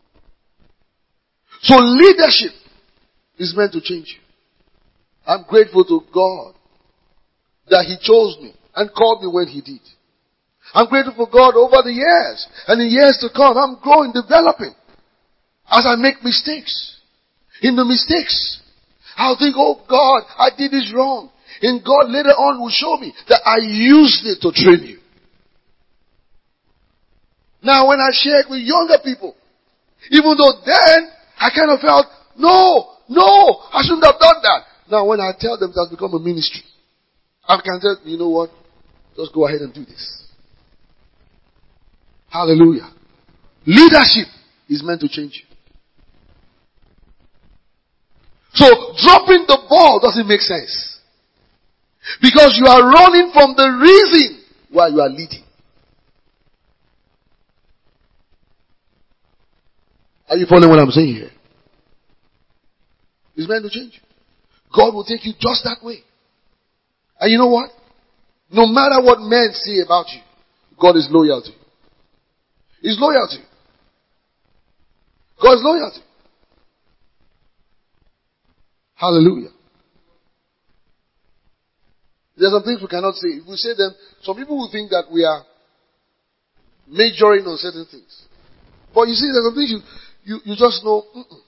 So leadership is meant to change you. I'm grateful to God that He chose me and called me when He did. I'm grateful for God over the years and in years to come. I'm growing, developing as I make mistakes. In the mistakes, I'll think, oh God, I did this wrong. And God later on will show me that I used it to train you. Now when I share it with younger people, even though then I kind of felt, no, I shouldn't have done that. Now when I tell them it has become a ministry, I can tell, you know what, just go ahead and do this. Hallelujah. Leadership is meant to change you. So dropping the ball doesn't make sense. Because you are running from the reason why you are leading. Are you following what I'm saying here? It's meant to change. God will take you just that way. And you know what? No matter what men say about you, God is loyal to you. He's loyal to you. God is loyal to you. Hallelujah. There are some things we cannot say. If we say them, some people will think that we are majoring on certain things. But you see, there are some things you just know.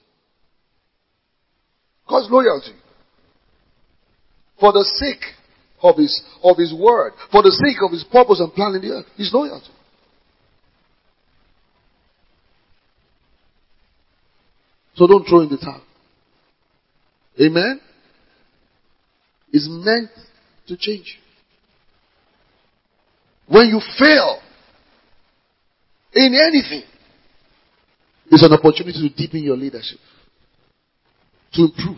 God's loyal to you. For the sake of his word, for the sake of his purpose and plan in the earth, he's loyal to you. So don't throw in the towel. Amen? It's meant to change. When you fail in anything, it's an opportunity to deepen your leadership, to improve.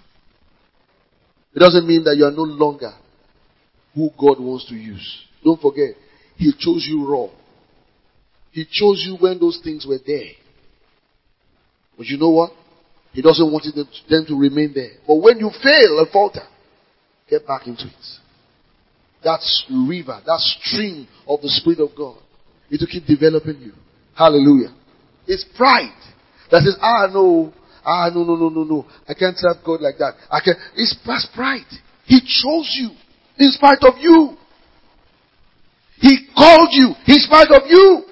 It doesn't mean that you are no longer who God wants to use. Don't forget, He chose you raw. He chose you when those things were there. But you know what? He doesn't want them to remain there. But when you fail and falter, get back into it. That river, that stream of the Spirit of God is to keep developing you. Hallelujah. It's pride that says, no. I can't serve God like that. It's past pride. He chose you in spite of you. He called you in spite of you.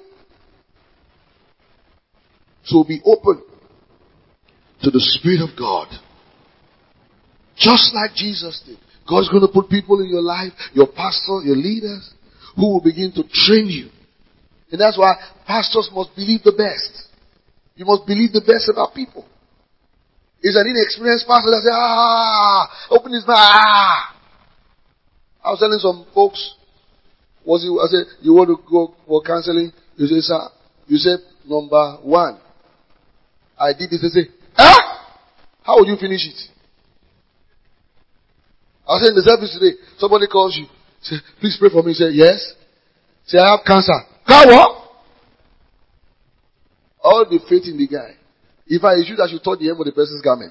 So be open to the Spirit of God. Just like Jesus did. God's going to put people in your life, your pastors, your leaders, who will begin to train you. And that's why pastors must believe the best. You must believe the best about people. It's an inexperienced pastor that says, open his mouth, I was telling some folks, I said, you want to go for counseling? You say, sir, you said, number 1. I did this. They say, how will you finish it? I was in the service today. Somebody calls you. Say, please pray for me. Say, yes. Say, I have cancer. What? All the faith in the guy. If I should, I should touch the hem of the person's garment.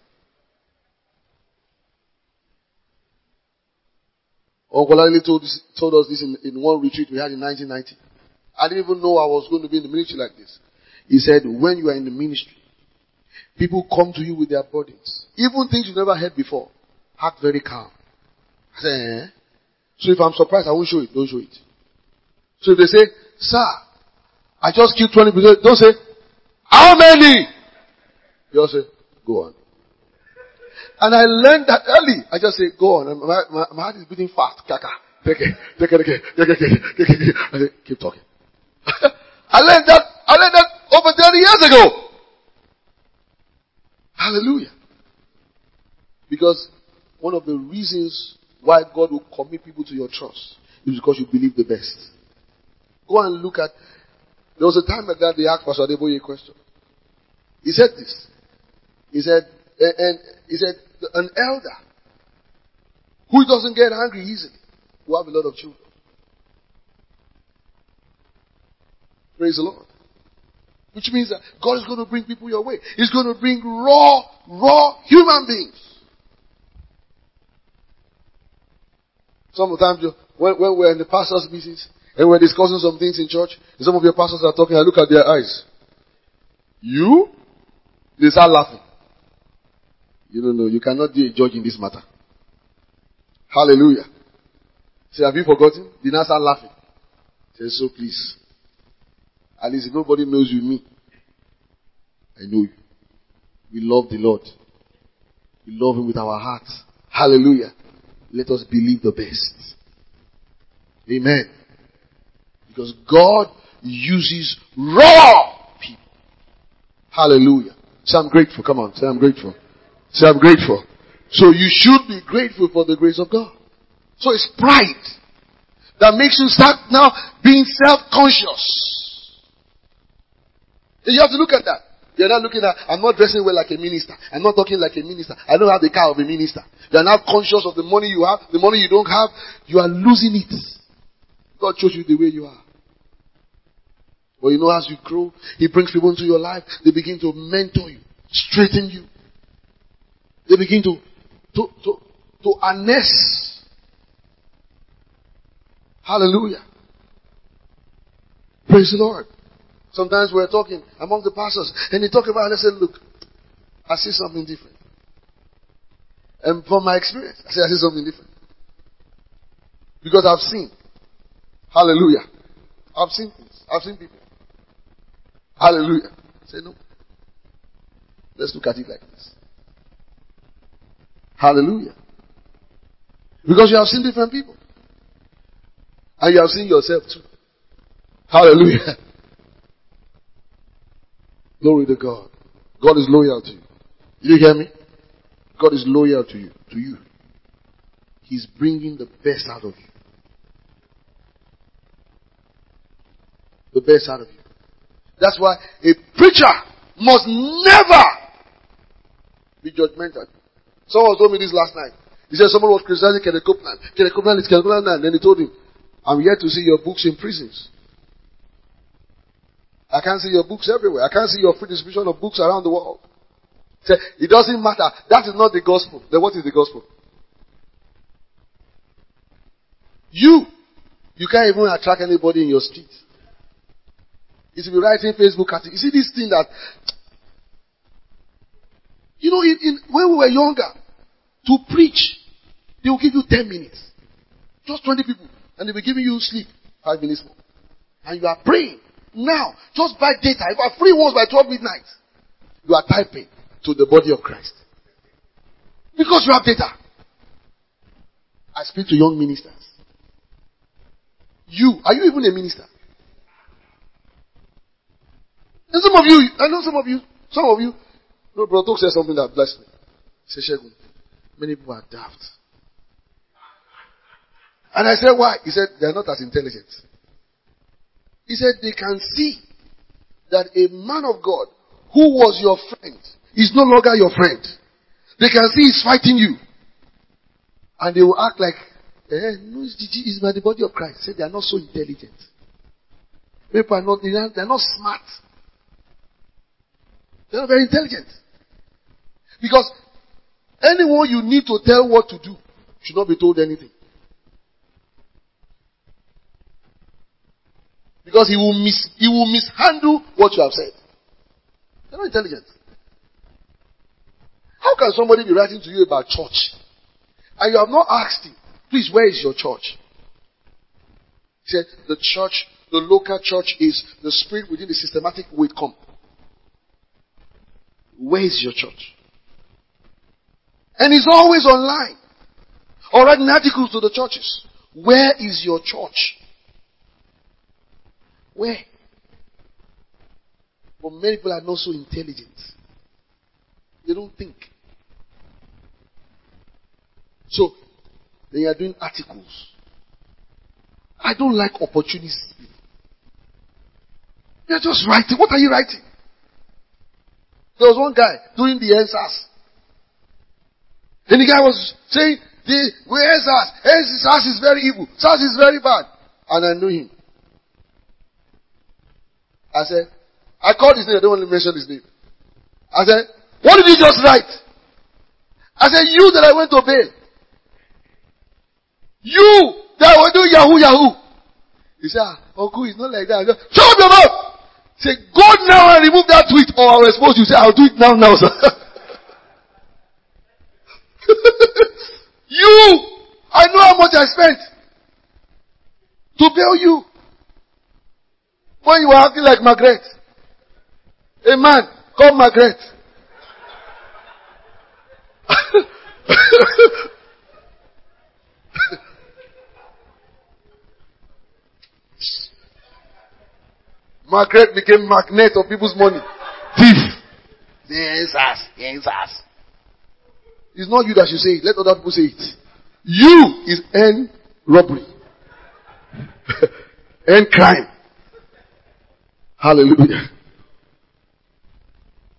Uncle Ali told us this in one retreat we had in 1990. I didn't even know I was going to be in the ministry like this. He said, when you are in the ministry, people come to you with their burdens. Even things you've never heard before. Act very calm. I said, So if I'm surprised, I won't show it. Don't show it. So if they say, sir, I just killed 20%, don't say, how many? You all say, go on. And I learned that early. I just say, go on. And my heart is beating fast. Kaka. Take it. I say, keep talking. I learned that over 30 years ago. Hallelujah. Because one of the reasons why God will commit people to your trust is because you believe the best. Go and look at, there was a time like that they asked Pastor Adeboye a question. He said this. He said, an elder who doesn't get angry easily will have a lot of children. Praise the Lord. Which means that God is going to bring people your way. He's going to bring raw human beings. Sometimes when we're in the pastors' meetings and we're discussing some things in church, and some of your pastors are talking, I look at their eyes. You? They start laughing. You don't know. You cannot be a judge in this matter. Hallelujah. Say, have you forgotten? They now start laughing. Say, so please. At least if nobody knows you, me. I know you. We love the Lord. We love Him with our hearts. Hallelujah. Let us believe the best. Amen. Because God uses raw people. Hallelujah. Say, I'm grateful. Come on. Say, I'm grateful. Say, I'm grateful. So you should be grateful for the grace of God. So it's pride that makes you start now being self-conscious. And you have to look at that. You're not looking at, I'm not dressing well like a minister. I'm not talking like a minister. I don't have the car of a minister. You're not conscious of the money you have, the money you don't have. You are losing it. God chose you the way you are. But you know, as you grow, He brings people into your life. They begin to mentor you, straighten you. They begin to harness. Hallelujah. Praise the Lord. Sometimes we're talking among the pastors, and they talk about it, and I said, look, I see something different. And from my experience, I see something different. Because I've seen. Hallelujah. I've seen things. I've seen people. Hallelujah. I say, no. Let's look at it like this. Hallelujah. Because you have seen different people. And you have seen yourself too. Hallelujah. Glory to God. God is loyal to you. Did you hear me? God is loyal to you. To you. He's bringing the best out of you. The best out of you. That's why a preacher must never be judgmental. Someone told me this last night. He said someone was criticizing Kenneth Copeland. Kenneth Copeland is Kenneth Copeland. And then he told him, I'm yet to see your books in prisons. I can't see your books everywhere. I can't see your free distribution of books around the world. He said, it doesn't matter. That is not the gospel. Then what is the gospel? You can't even attract anybody in your street. You should be writing Facebook articles. You see this thing that, you know, when we were younger, to preach, they will give you 10 minutes. Just 20 people. And they will give you sleep 5 minutes more. And you are praying. Now, just buy data. If you are free once by 12 midnight, you are typing to the body of Christ. Because you have data. I speak to young ministers. Are you even a minister? And some of you, no, Brother Tok said something that blessed me. He said, Shegun, many people are daft. And I said, why? He said, they are not as intelligent. He said, they can see that a man of God who was your friend is no longer your friend. They can see he's fighting you. And they will act like, no, it's by the body of Christ. He said, they are not so intelligent. People are not, they are not smart. They are not very intelligent. Because anyone you need to tell what to do should not be told anything. Because he will mishandle what you have said. They're not intelligent. How can somebody be writing to you about church? And you have not asked him, please, where is your church? He said, the church, the local church is the spirit within the systematic way it come. Where is your church? And he's always online. Or writing articles to the churches. Where is your church? Where? But many people are not so intelligent. They don't think. So, they are doing articles. I don't like opportunists. They're just writing. What are you writing? There was one guy doing the NSAS. And the guy was saying, where SARS is very evil. SARS is very bad. And I knew him. I said, I called his name. I don't want to mention his name. I said, what did you just write? I said, you that I went to bail. You that will do Yahoo. He said, Uncle, it's not like that. I said, shut up your mouth. Say, go now and remove that tweet or I'll expose you. Say, I'll do it now, sir. I know how much I spent to bail you. When you were acting like Margaret. A man called Margaret. Margaret became magnet of people's money. Thief. The answers. It's not you that should say it. Let other people say it. You is end robbery. End crime. Hallelujah.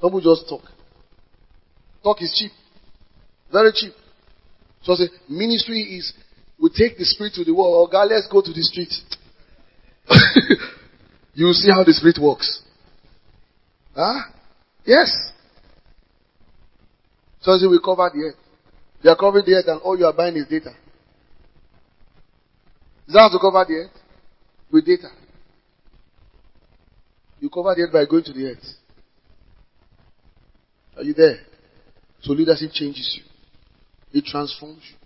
Some people just talk. Talk is cheap. Very cheap. So I say, ministry is, we take the spirit to the world. Oh God, let's go to the street. You will see how the spirit works. Huh? Yes. So I say, we cover the earth. They are covering the earth and all you are buying is data. Is that how to cover the earth? With data. You cover the earth by going to the earth. Are you there? So leadership changes you. It transforms you.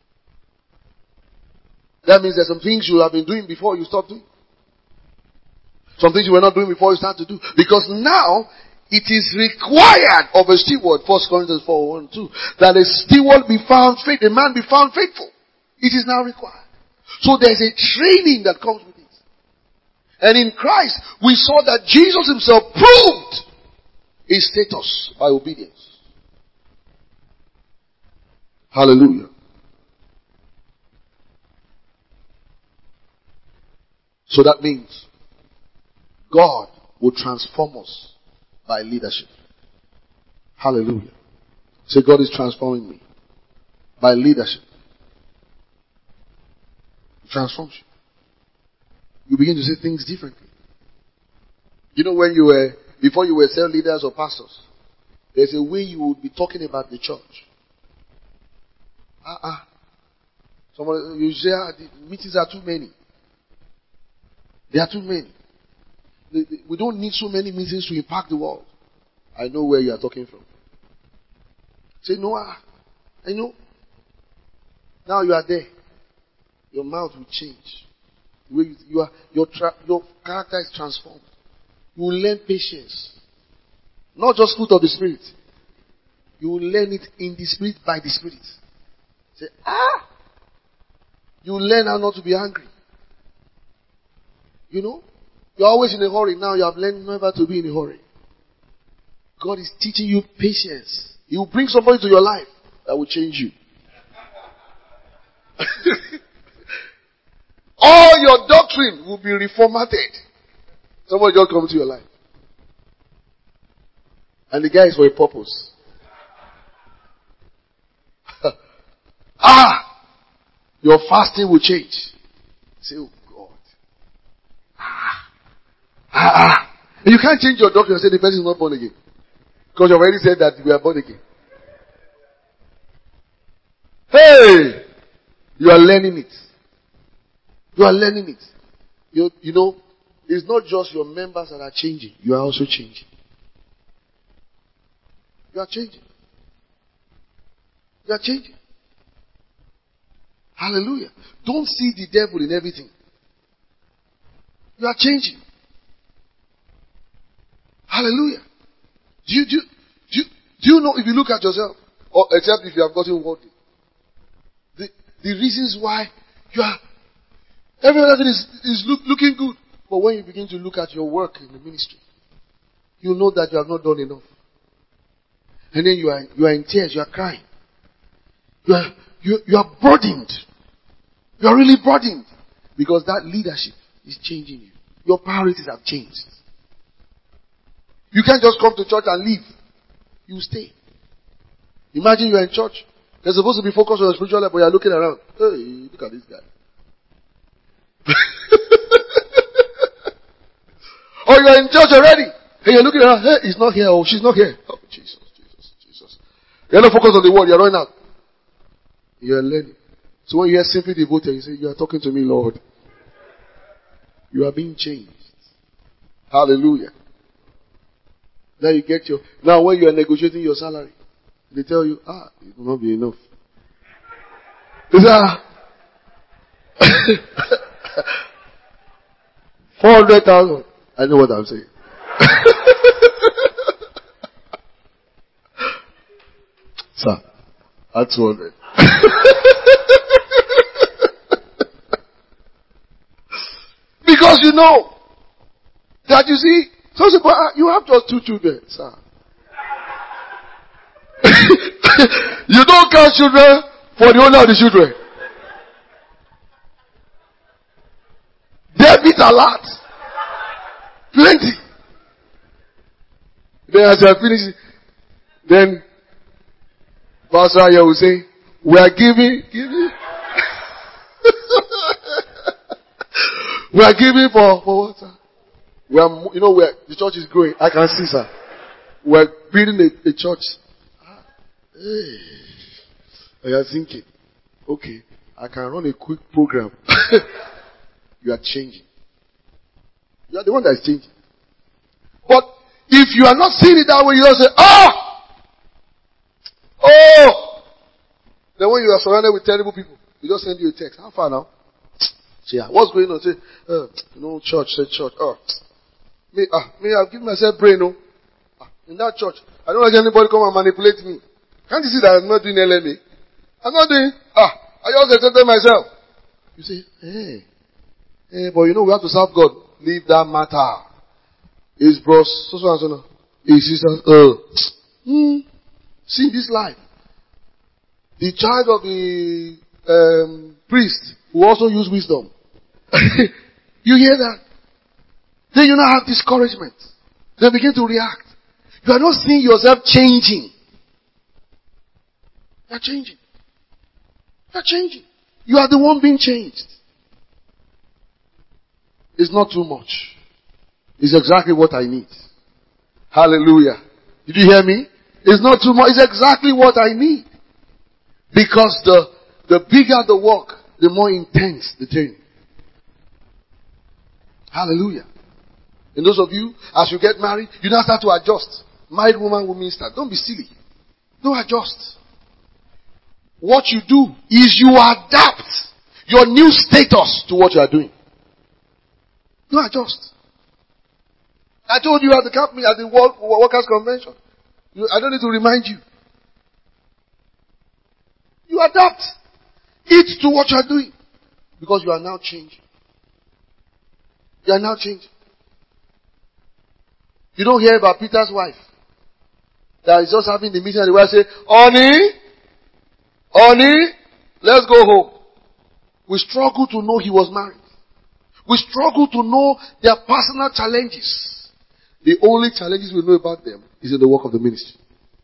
That means there's some things you have been doing before you stop doing. Some things you were not doing before you start to do. Because now, it is required of a steward, 1 Corinthians 4:1-2, that a steward be found faithful, a man be found faithful. It is now required. So there's a training that comes with it. And in Christ, we saw that Jesus himself proved his status by obedience. Hallelujah. So that means God will transform us by leadership. Hallelujah. Say, God is transforming me by leadership. It transforms you. You begin to see things differently. You know, when you were, before you were cell leaders or pastors, there's a way you would be talking about the church. Somebody, you say, the meetings are too many. There are too many. We don't need so many meetings to impact the world. I know where you are talking from. Say, no, I know. Now you are there. Your mouth will change. The way your character is transformed. You will learn patience. Not just fruit of the Spirit. You will learn it in the Spirit by the Spirit. Say, you will learn how not to be angry. You know? You're always in a hurry. Now you have learned never to be in a hurry. God is teaching you patience. He will bring somebody to your life that will change you. All your doctrine will be reformatted. Somebody just come to your life. And the guy is for a purpose. Your fasting will change. Say, oh God. You can't change your doctrine and say the person is not born again. Because you already said that we are born again. Hey! You are learning it. You are learning it. You know, it's not just your members that are changing. You are also changing. You are changing. You are changing. Hallelujah. Don't see the devil in everything. You are changing. Hallelujah. Do you know, if you look at yourself, or except if you have gotten worldly, the reasons why you are, everything is looking good. But when you begin to look at your work in the ministry, you know that you have not done enough. And then you are in tears, you are crying. You are burdened. You are really burdened. Because that leadership is changing you. Your priorities have changed. You can't just come to church and leave. You stay. Imagine you are in church. They're supposed to be focused on your spiritual life, but you are looking around. Hey, look at this guy. Or you are in church already. Hey, you're looking around. Hey, he's not here. Oh, she's not here. Oh, Jesus. You're not focused on the word. You're running out. You're learning. So when you hear simply devoted, you say, you are talking to me, Lord. You are being changed. Hallelujah. Now you get now when you are negotiating your salary, they tell you, it will not be enough. They say, 400,000. I know what I'm saying. Sir, that's 200. Because you know that you see, some people, you have just 2 children, sir. You don't count children for the owner of the children. Debit a lot. Plenty. Then as you are finishing, then Pastor Aya will say, we are giving. We are giving for what, sir? We are, the church is growing. I can see, sir. We are building a church. Hey. And you are thinking, okay, I can run a quick program. You are changing. You are the one that is changing. But if you are not seeing it that way, you don't say, oh! Then when you are surrounded with terrible people, you just send you a text. How far now? Say, what's going on? Say, church, say church. I've given myself brain, in that church. I don't like anybody come and manipulate me. Can't you see that I'm not doing LMA? I'm not doing, I just accepted myself. You say, but we have to serve God. Leave that matter. His bros, so and so now. His sisters, see this life. The child of the priest will also use wisdom. You hear that? Then you now have discouragement. They begin to react. You are not seeing yourself changing. You are changing. You are changing. You are the one being changed. It's not too much. It's exactly what I need. Hallelujah. Did you hear me? It's not too much. It's exactly what I need. Because the bigger the work, the more intense the journey. Hallelujah. And those of you, as you get married, you now start to adjust. Married woman will minister. Don't be silly. Don't adjust. What you do is you adapt your new status to what you are doing. Don't adjust. I told you at the company, at the Workers' Convention. I don't need to remind you. You adapt it to what you are doing. Because you are now changing. You are now changing. You don't hear about Peter's wife. That is just having the meeting and the wife say, Honey, let's go home. We struggle to know he was married. We struggle to know their personal challenges. The only challenges we know about them is in the work of the ministry.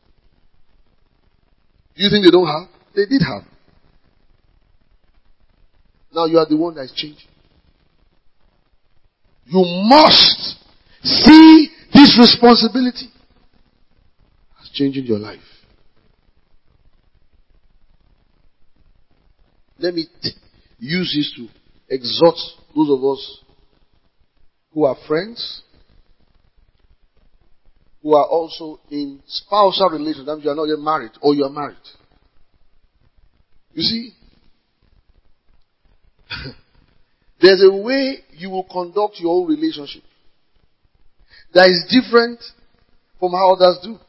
Do you think they don't have? They did have. Now you are the one that is changing. You must see this responsibility as changing your life. Let me use this to exhort those of us who are friends, who are also in spousal relations. That means you are not yet married or you are married. You see, there's a way you will conduct your own relationship that is different from how others do.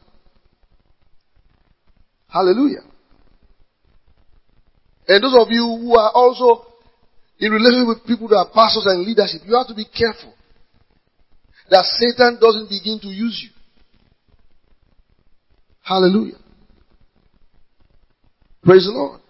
Hallelujah. And those of you who are also in relationship with people that are pastors and leadership, you have to be careful that Satan doesn't begin to use you. Hallelujah. Praise the Lord.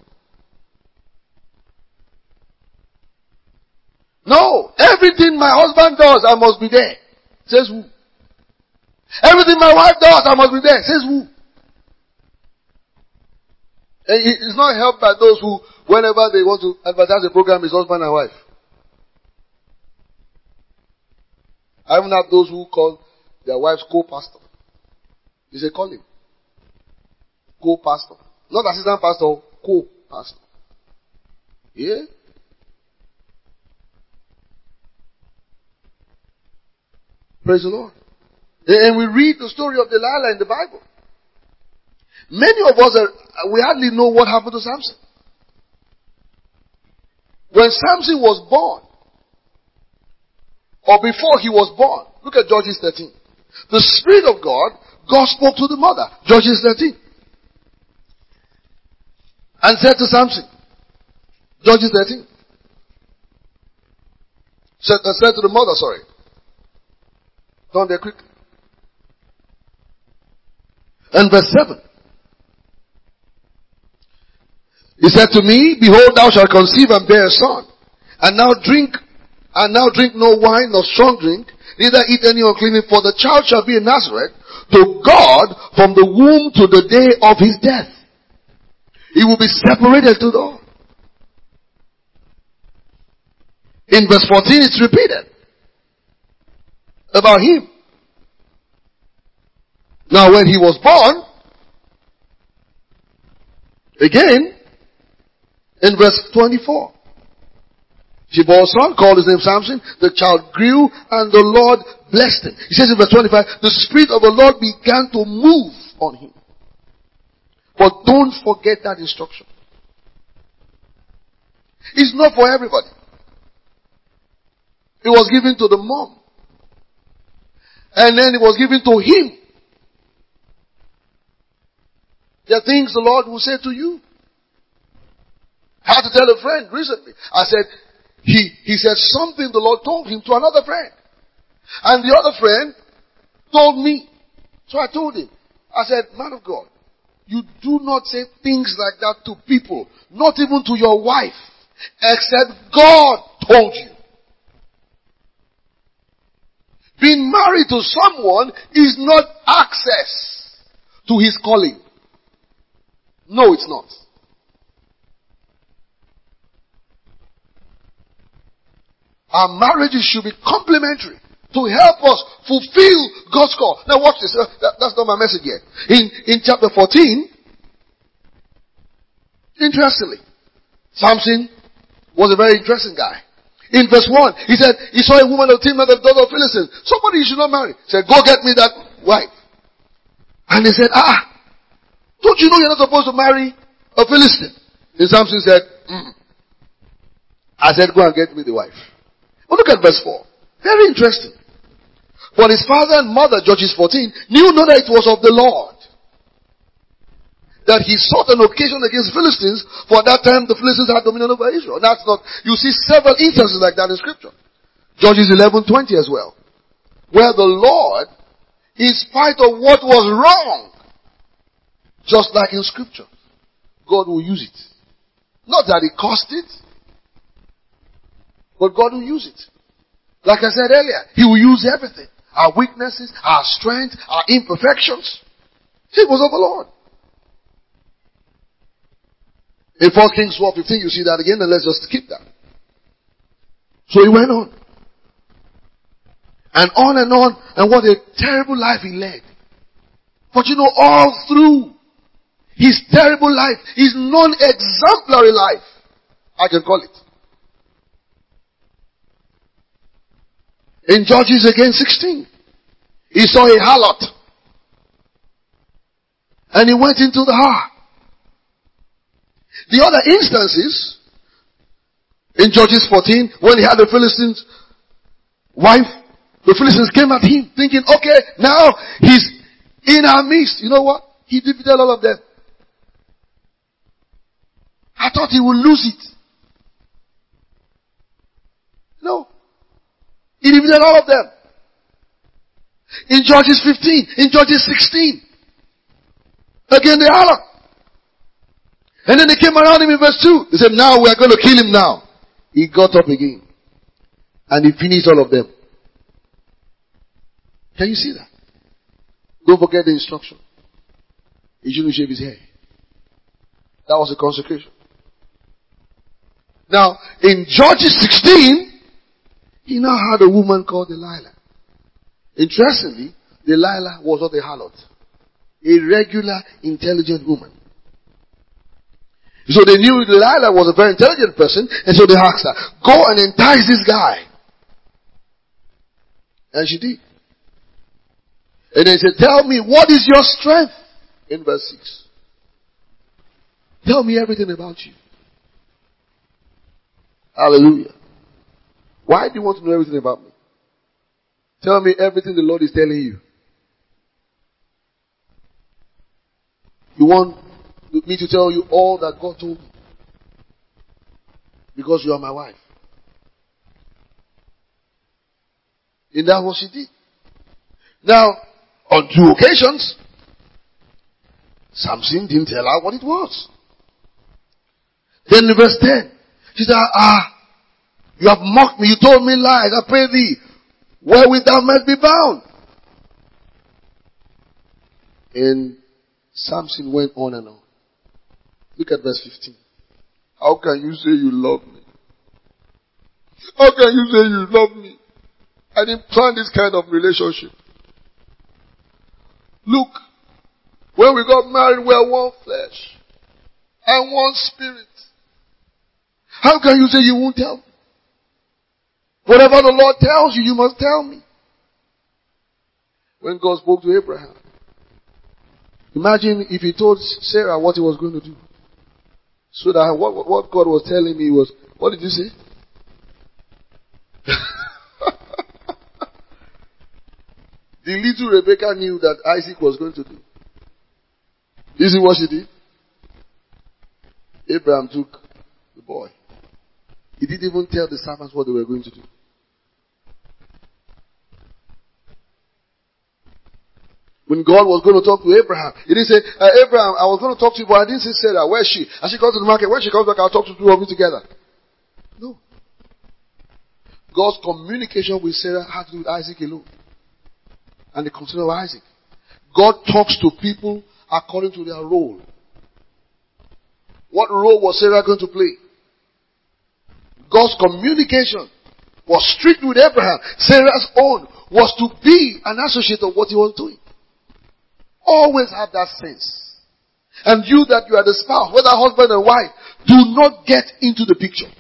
No, everything my husband does, I must be there. Says who? Everything my wife does, I must be there. Says who? And it's not helped by those who, whenever they want to advertise a program, is husband and wife. I even have those who call their wives co-pastor. It's a calling. Co-pastor. Not assistant pastor, co-pastor. Yeah? Praise the Lord. And we read the story of Delilah in the Bible. Many of us, we hardly know what happened to Samson. When Samson was born, or before he was born, look at Judges 13. The Spirit of God spoke to the mother, Judges 13. And said to Samson, Judges 13. Said to the mother, Down there quickly. And verse 7. He said to me, behold, thou shalt conceive and bear a son. And now drink no wine nor strong drink, neither eat any unclean thing, for the child shall be a Nazareth to God from the womb to the day of his death. He will be separated to God. In verse 14, it's repeated about him. Now, when he was born, again, in verse 24, she bore a son, called his name Samson. The child grew, and the Lord blessed him. He says in verse 25, the Spirit of the Lord began to move on him. But don't forget that instruction. It's not for everybody. It was given to the mom. And then it was given to him. There are things the Lord will say to you. I had to tell a friend recently. I said, he said something the Lord told him to another friend. And the other friend told me. So I told him. I said, man of God, you do not say things like that to people. Not even to your wife. Except God told you. Being married to someone is not access to his calling. No, it's not. Our marriages should be complementary to help us fulfill God's call. Now watch this. That's not my message yet. In chapter 14, interestingly, Samson was a very interesting guy. In verse 1, he said, he saw a woman of Timnah, the daughter of Philistines. Somebody you should not marry. He said, go get me that wife. And he said, don't you know you're not supposed to marry a Philistine? And Samson said, I said, go and get me the wife. Well, look at verse 4. Very interesting. But his father and mother, Judges 14, knew not that it was of the Lord, that he sought an occasion against Philistines, for at that time the Philistines had dominion over Israel. That's not, you see several instances like that in scripture. Judges 11:20 as well. Where the Lord, in spite of what was wrong, just like in scripture, God will use it. Not that it cost it, but God will use it. Like I said earlier, he will use everything. Our weaknesses, our strength, our imperfections. It was of the Lord. In 1 Kings 12:15, you see that again, and let's just keep that. So he went on. And on, and what a terrible life he led. But you know, all through his terrible life, his non-exemplary life, I can call it. In Judges again 16, he saw a harlot. And he went into the harlot. The other instances, in Judges 14, when he had the Philistines' wife, the Philistines came at him thinking, okay, now he's in our midst. You know what? He defeated all of them. I thought he would lose it. No. He defeated all of them. In Judges 15, in Judges 16, again the harlot. And then they came around him in verse 2. They said, now we are going to kill him now. He got up again. And he finished all of them. Can you see that? Don't forget the instruction. He shouldn't shave his hair. That was a consecration. Now, in Judges 16, he now had a woman called Delilah. Interestingly, Delilah was not a harlot. A regular, intelligent woman. So they knew Delilah was a very intelligent person, and so they asked her, go and entice this guy. And she did. And they said, tell me, what is your strength? In verse 6. Tell me everything about you. Hallelujah. Why do you want to know everything about me? Tell me everything the Lord is telling you. You want me to tell you all that God told me? Because you are my wife. And that's what she did. Now, on 2 occasions, Samson didn't tell her what it was. Then in verse 10, she said, you have mocked me, you told me lies, I pray thee, wherewith thou must be bound. And Samson went on and on. Look at verse 15. How can you say you love me? How can you say you love me? I didn't plan this kind of relationship. Look, when we got married, we are one flesh and one spirit. How can you say you won't tell me? Whatever the Lord tells you, you must tell me. When God spoke to Abraham, imagine if he told Sarah what he was going to do. So that what God was telling me was, what did you say? The little Rebecca knew that Isaac was going to do. You see what she did? Abraham took the boy. He didn't even tell the servants what they were going to do. When God was going to talk to Abraham, he didn't say, Abraham, I was going to talk to you, but I didn't say Sarah. Where is she? And she goes to the market. When she comes back, I'll talk to the two of you together. No. God's communication with Sarah had to do with Isaac alone. And the consider of Isaac. God talks to people according to their role. What role was Sarah going to play? God's communication was strict with Abraham. Sarah's own was to be an associate of what he was doing. Always have that sense. And you that you are the spouse, whether husband and wife, do not get into the picture.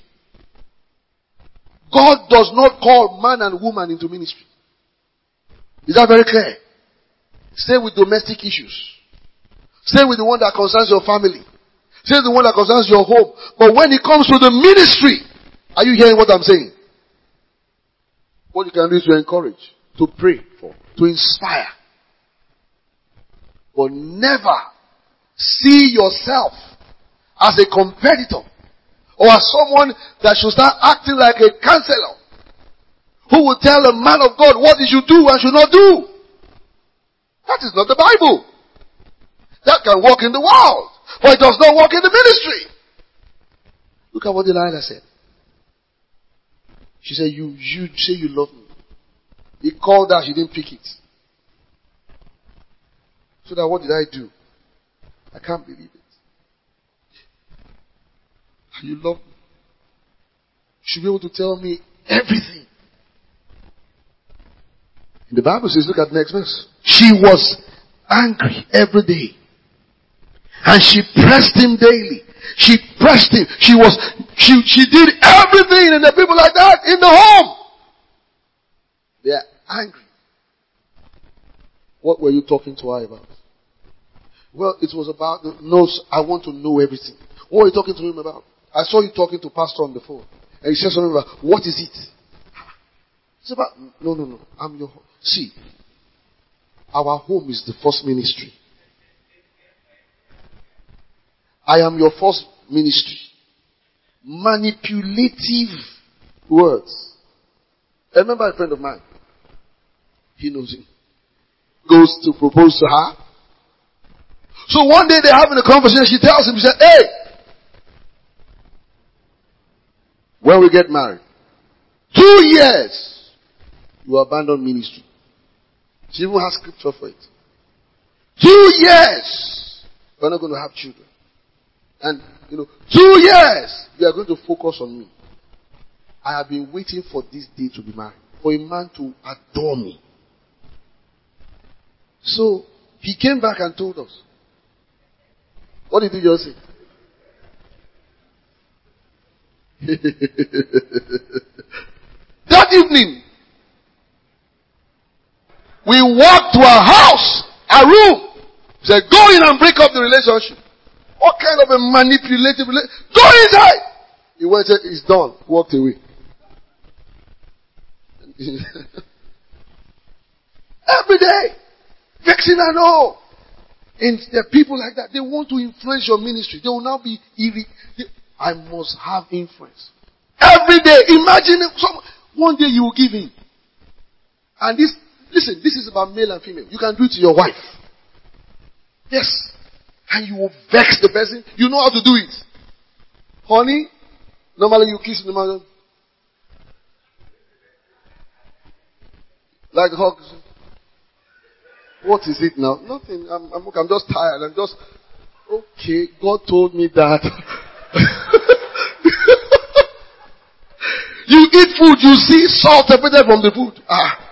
God does not call man and woman into ministry. Is that very clear? Stay with domestic issues. Stay with the one that concerns your family. Stay with the one that concerns your home. But when it comes to the ministry, are you hearing what I'm saying? What you can do is to encourage, to pray for, to inspire. But never see yourself as a competitor or as someone that should start acting like a counselor who will tell a man of God what he should do and should not do. That is not the Bible. That can work in the world, but it does not work in the ministry. Look at what Delilah said. She said, you say you love me. He called her, she didn't pick it. So that what did I do? I can't believe it. You love me. You should be able to tell me everything. And the Bible says, look at the next verse. She was angry every day. And she pressed him daily. She pressed him. She did everything, and the people like that in the home. They are angry. What were you talking to her about? Well, it was about I want to know everything. What were you talking to him about? I saw you talking to pastor on the phone. And he said something about, what is it? It's about, no. See, our home is the first ministry. I am your first ministry. Manipulative words. I remember a friend of mine. He knows him. Goes to propose to her. So one day they're having a conversation. She tells him, she said, hey, when we get married, 2 years, you abandon ministry. She even has scripture for it. 2 years, we're not going to have children. And, 2 years, you are going to focus on me. I have been waiting for this day to be married. For a man to adore me. So, he came back and told us. What did he just say? That evening, we walked to our house, our room. He said, go in and break up the relationship. What kind of a manipulative relationship? Go inside! He went and said, it's done. Walked away. Every day. Vexing and all. And there are people like that. They want to influence your ministry. They will now be I must have influence. Every day. Imagine one day you will give in. And this is about male and female. You can do it to your wife. Yes. And you will vex the person. You know how to do it. Honey, normally you kiss the man. Like hugs. What is it now? Nothing. I'm just tired. I'm just, okay, God told me that. You eat food, you see salt separated from the food.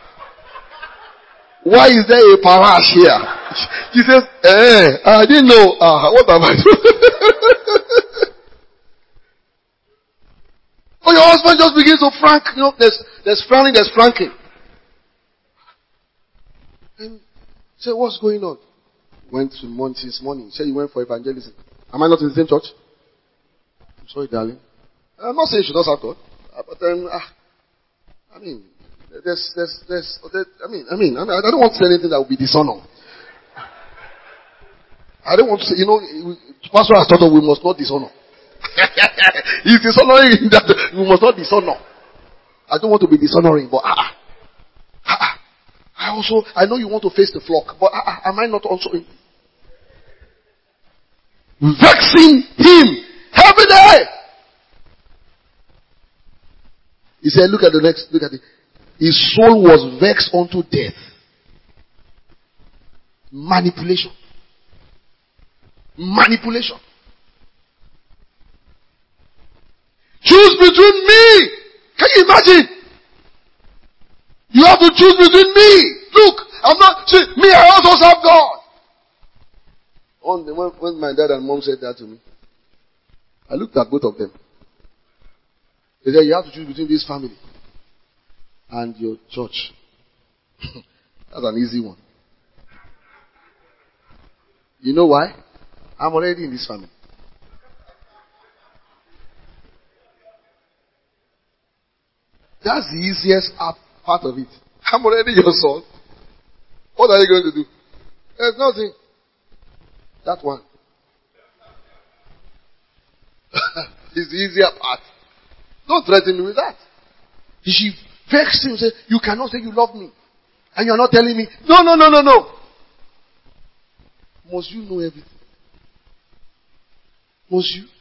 Why is there a parash here? He says, I didn't know. What am I doing? Oh, your husband just begins to frank. You know, there's frowning, there's franking. And say, what's going on? Went to since morning. He said you went for evangelism. Am I not in the same church? I'm sorry, darling. I'm not saying you should not serve God. But then, I don't want to say anything that will be dishonor. I don't want to say, Pastor has taught us we must not dishonor. He's dishonoring that we must not dishonor. I don't want to be dishonoring, but I know you want to face the flock, but am I not also vexing him every day? He said, look at it. His soul was vexed unto death. Manipulation. Choose between me. Can you imagine? You have to choose between me. Look, I also serve God. When my dad and mom said that to me, I looked at both of them. They said, you have to choose between this family and your church. That's an easy one. You know why? I'm already in this family. That's the easiest part of it. I'm already your son. What are you going to do? There's nothing. That one. It's the easier part. Don't threaten me with that. She vexed him and said, you cannot say you love me. And you're not telling me. No. Must you know everything? Must you?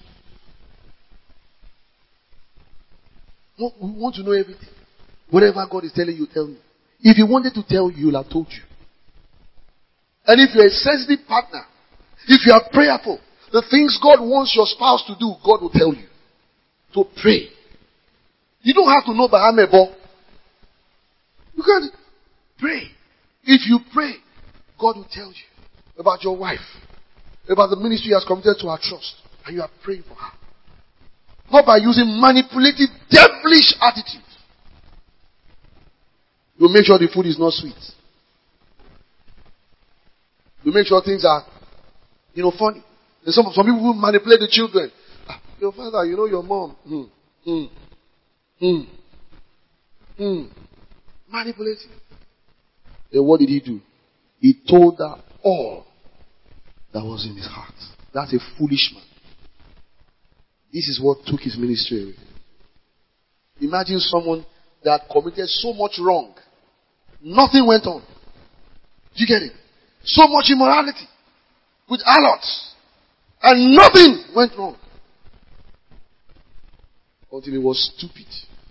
No, we want to know everything. Whatever God is telling you, tell me. If He wanted to tell you, He will have told you. And if you're a sensitive partner, if you are prayerful, the things God wants your spouse to do, God will tell you. To pray. You don't have to know by Amebo. You can pray. If you pray, God will tell you about your wife, about the ministry He has committed to her trust, and you are praying for her. Not by using manipulative, devilish attitude. You make sure the food is not sweet. You make sure things are, funny. And some people will manipulate the children. Your father, your mom. Manipulating. Then what did he do? He told her all that was in his heart. That's a foolish man. This is what took his ministry away. Imagine someone that committed so much wrong. Nothing went on. Do you get it? So much immorality with harlots. And nothing went wrong. Until he was stupid.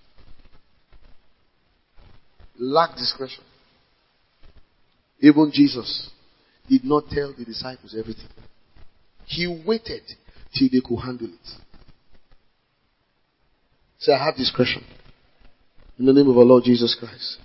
Lacked discretion. Even Jesus did not tell the disciples everything. He waited till they could handle it. Say, I have discretion. In the name of our Lord Jesus Christ.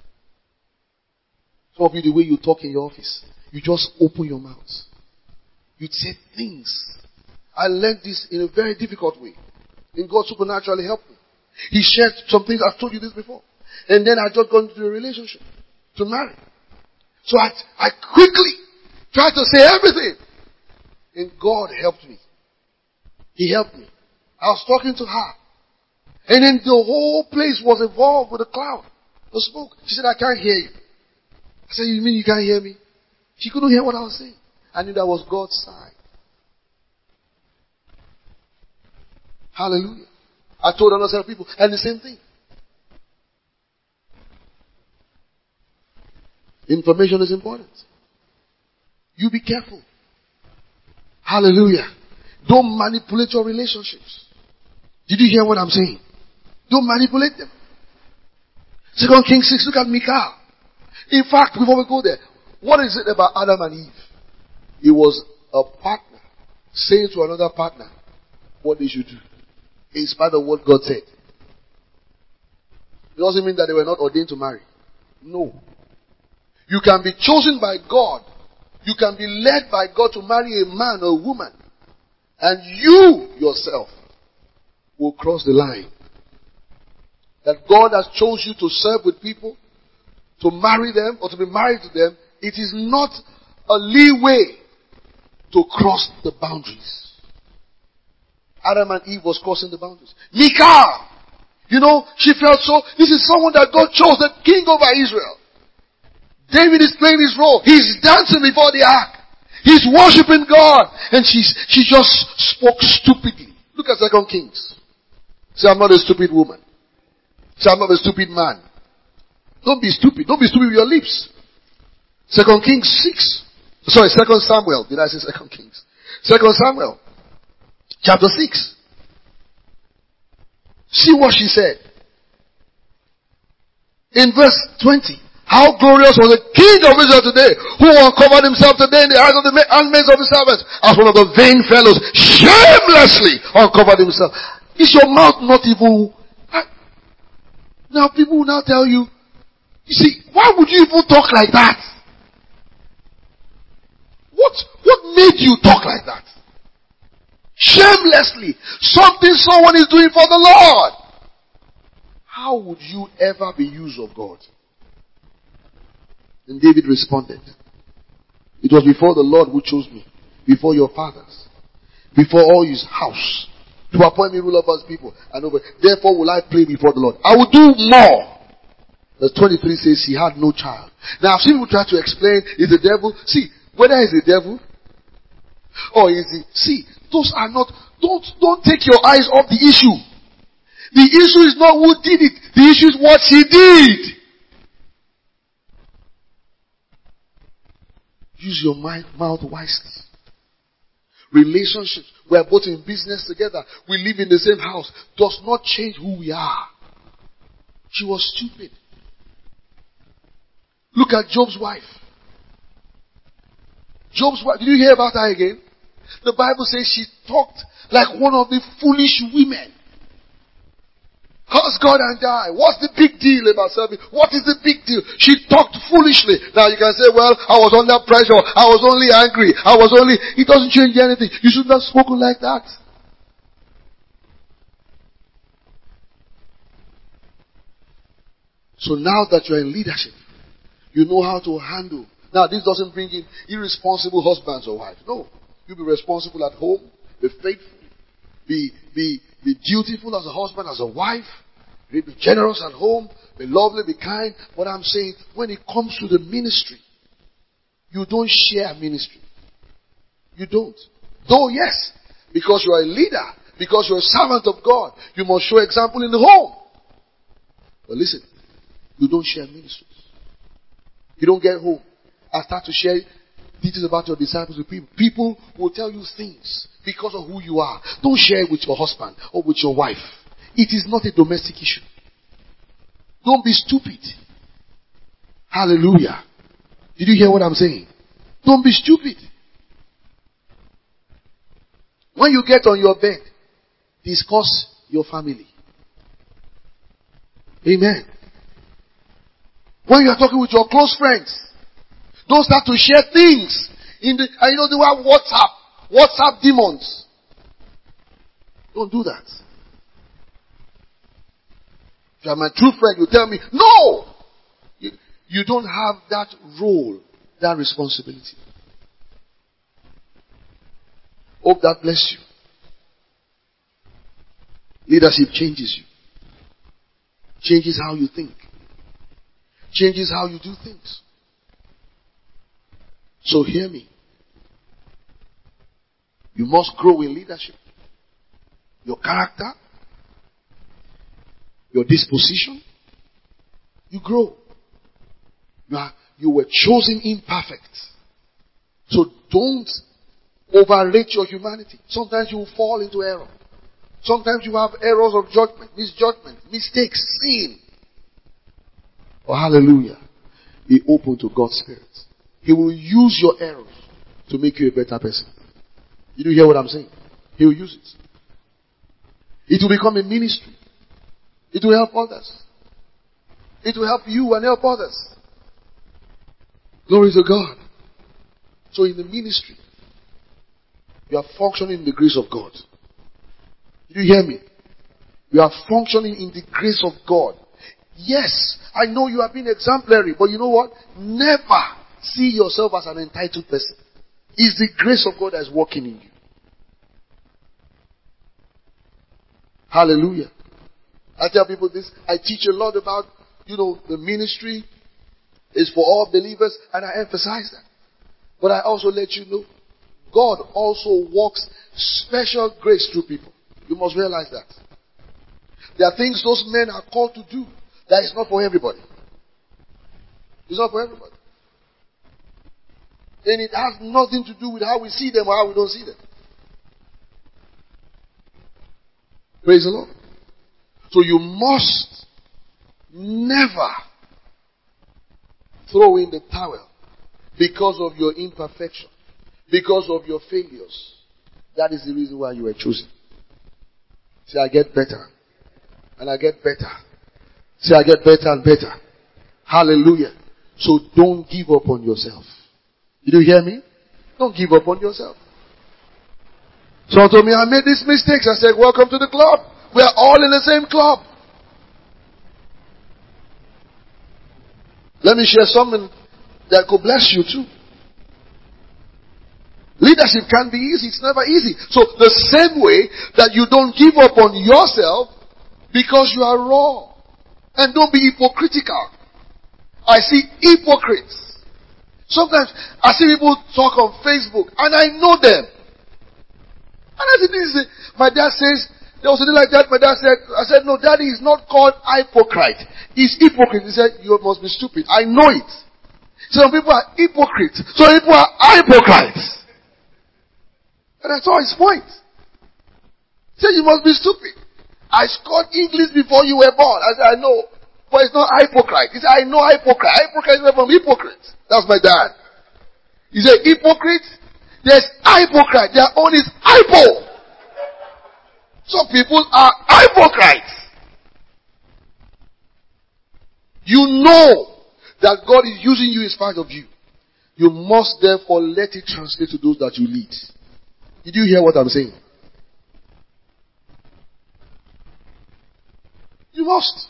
Some of you, the way you talk in your office, you just open your mouth. You say things. I learned this in a very difficult way. And God supernaturally helped me. He shared some things. I've told you this before. And then I just got into a relationship to marry. So I quickly tried to say everything. And God helped me. He helped me. I was talking to her. And then the whole place was involved with a cloud. The smoke. She said, I can't hear you. I said, you mean you can't hear me? She couldn't hear what I was saying. I knew that was God's side. Hallelujah. I told another set of people, and the same thing. Information is important. You be careful. Hallelujah. Don't manipulate your relationships. Did you hear what I'm saying? Don't manipulate them. 2 Kings 6, look at Michal. In fact, before we go there, What is it about Adam and Eve? It was a partner saying to another partner what they should do, in spite of what God said. It doesn't mean that they were not ordained to marry. No. You can be chosen by God. You can be led by God to marry a man or a woman. And you yourself will cross the line. That God has chosen you to serve with people, to marry them or to be married to them. It is not a leeway to cross the boundaries. Adam and Eve was crossing the boundaries. Michal, she felt so, this is someone that God chose, the king over Israel. David is playing his role. He's dancing before the ark. He's worshiping God. And she just spoke stupidly. Look at 2 Kings. Say, I'm not a stupid woman. Say, I'm not a stupid man. Don't be stupid. Don't be stupid with your lips. 2 Samuel. Did I say 2 Kings? 2 Samuel. Chapter 6. See what she said. In verse 20. How glorious was the king of Israel today, who uncovered himself today in the eyes of the handmaids of his servants, as one of the vain fellows shamelessly uncovered himself. Is your mouth not evil? Now people will now tell you, you see, why would you even talk like that? What made you talk like that? Shamelessly. Something someone is doing for the Lord. How would you ever be used of God? And David responded, it was before the Lord who chose me, before your fathers, before all his house, to appoint me ruler over his people. And over. Therefore will I play before the Lord. I will do more. Verse 23 says he had no child. Now I've seen people try to explain, is the devil, see, whether it's the devil, or is it, see, those are not, don't take your eyes off the issue. The issue is not who did it. The issue is what she did. Use your mouth wisely. Relationships. We are both in business together. We live in the same house. Does not change who we are. She was stupid. Look at Job's wife. Job's wife. Did you hear about her again? The Bible says she talked like one of the foolish women. Curse God and die. What's the big deal about serving? What is the big deal? She talked foolishly. Now you can say, well, I was under pressure. I was only angry. It doesn't change anything. You shouldn't have spoken like that. So now that you're in leadership, you know how to handle. Now this doesn't bring in irresponsible husbands or wives. No. You be responsible at home. Be faithful. Be dutiful as a husband, as a wife. Be generous at home. Be lovely, be kind. What I'm saying, when it comes to the ministry, you don't share ministry. You don't. Though yes, because you are a leader, because you're a servant of God, you must show example in the home. But listen, you don't share ministries. You don't get home and start to share details about your disciples with people. People will tell you things because of who you are. Don't share it with your husband or with your wife. It is not a domestic issue. Don't be stupid. Hallelujah. Did you hear what I'm saying? Don't be stupid. When you get on your bed, discuss your family. Amen. When you are talking with your close friends, don't start to share things in the, and you know they have WhatsApp demons. Don't do that. If you are my true friend, you tell me, no! You don't have that role, that responsibility. Hope that bless you. Leadership changes you. Changes how you think. Changes how you do things. So hear me. You must grow in leadership. Your character, your disposition, you grow. You were chosen imperfect. So don't overrate your humanity. Sometimes you will fall into error. Sometimes you have errors of judgment, misjudgment, mistakes, sin. Oh, hallelujah. Be open to God's Spirit. He will use your errors to make you a better person. Did you hear what I'm saying? He will use it. It will become a ministry. It will help others. It will help you and help others. Glory to God. So in the ministry, you are functioning in the grace of God. Did you hear me? You are functioning in the grace of God. Yes, I know you have been exemplary, but you know what? Never see yourself as an entitled person. It's the grace of God that is working in you. Hallelujah. I tell people this. I teach a lot about, the ministry is for all believers, and I emphasize that. But I also let you know, God also works special grace through people. You must realize that. There are things those men are called to do that is not for everybody. It's not for everybody. And it has nothing to do with how we see them or how we don't see them. Praise the Lord. So you must never throw in the towel because of your imperfection, because of your failures. That is the reason why you were chosen. See, I get better. And I get better. See, I get better and better. Hallelujah. So don't give up on yourself. Did you hear me? Don't give up on yourself. Someone told me I made these mistakes. I said, welcome to the club. We are all in the same club. Let me share something that could bless you too. Leadership can be easy. It's never easy. So the same way that you don't give up on yourself because you are raw. And don't be hypocritical. I see hypocrites. Sometimes I see people talk on Facebook and I know them. And I said, my dad says, there was something like that. My dad said, I said, no, daddy is not called hypocrite. He's hypocrite. He said, you must be stupid. I know it. Some people are hypocrites. Some people are hypocrites. And I saw his point. He said, you must be stupid. I scored English before you were born. I said, I know. But it's not hypocrite. He said, I know hypocrite. Hypocrite is from hypocrite. That's my dad. He said, hypocrite. There's hypocrite. Their own is hypo. Some people are hypocrites. You know that God is using you in spite of you. You must therefore let it translate to those that you lead. Did you hear what I'm saying? You must.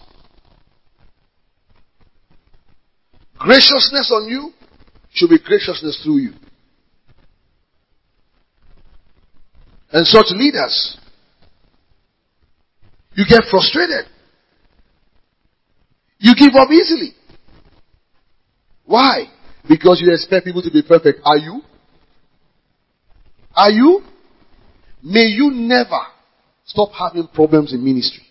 Graciousness on you should be graciousness through you. And such leaders, you get frustrated. You give up easily. Why? Because you expect people to be perfect. Are you? Are you? May you never stop having problems in ministry.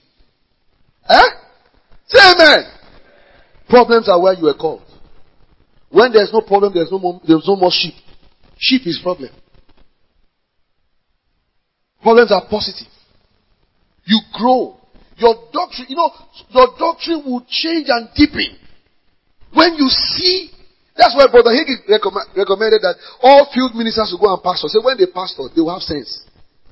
Say amen. Problems are where you are called. When there's no problem, there's no more sheep. Sheep is problem. Problems are positive. You grow. Your doctrine will change and deepen. When you see, that's why Brother Hagin recommended that all field ministers will go and pastor. Say when they pastor, they will have sense.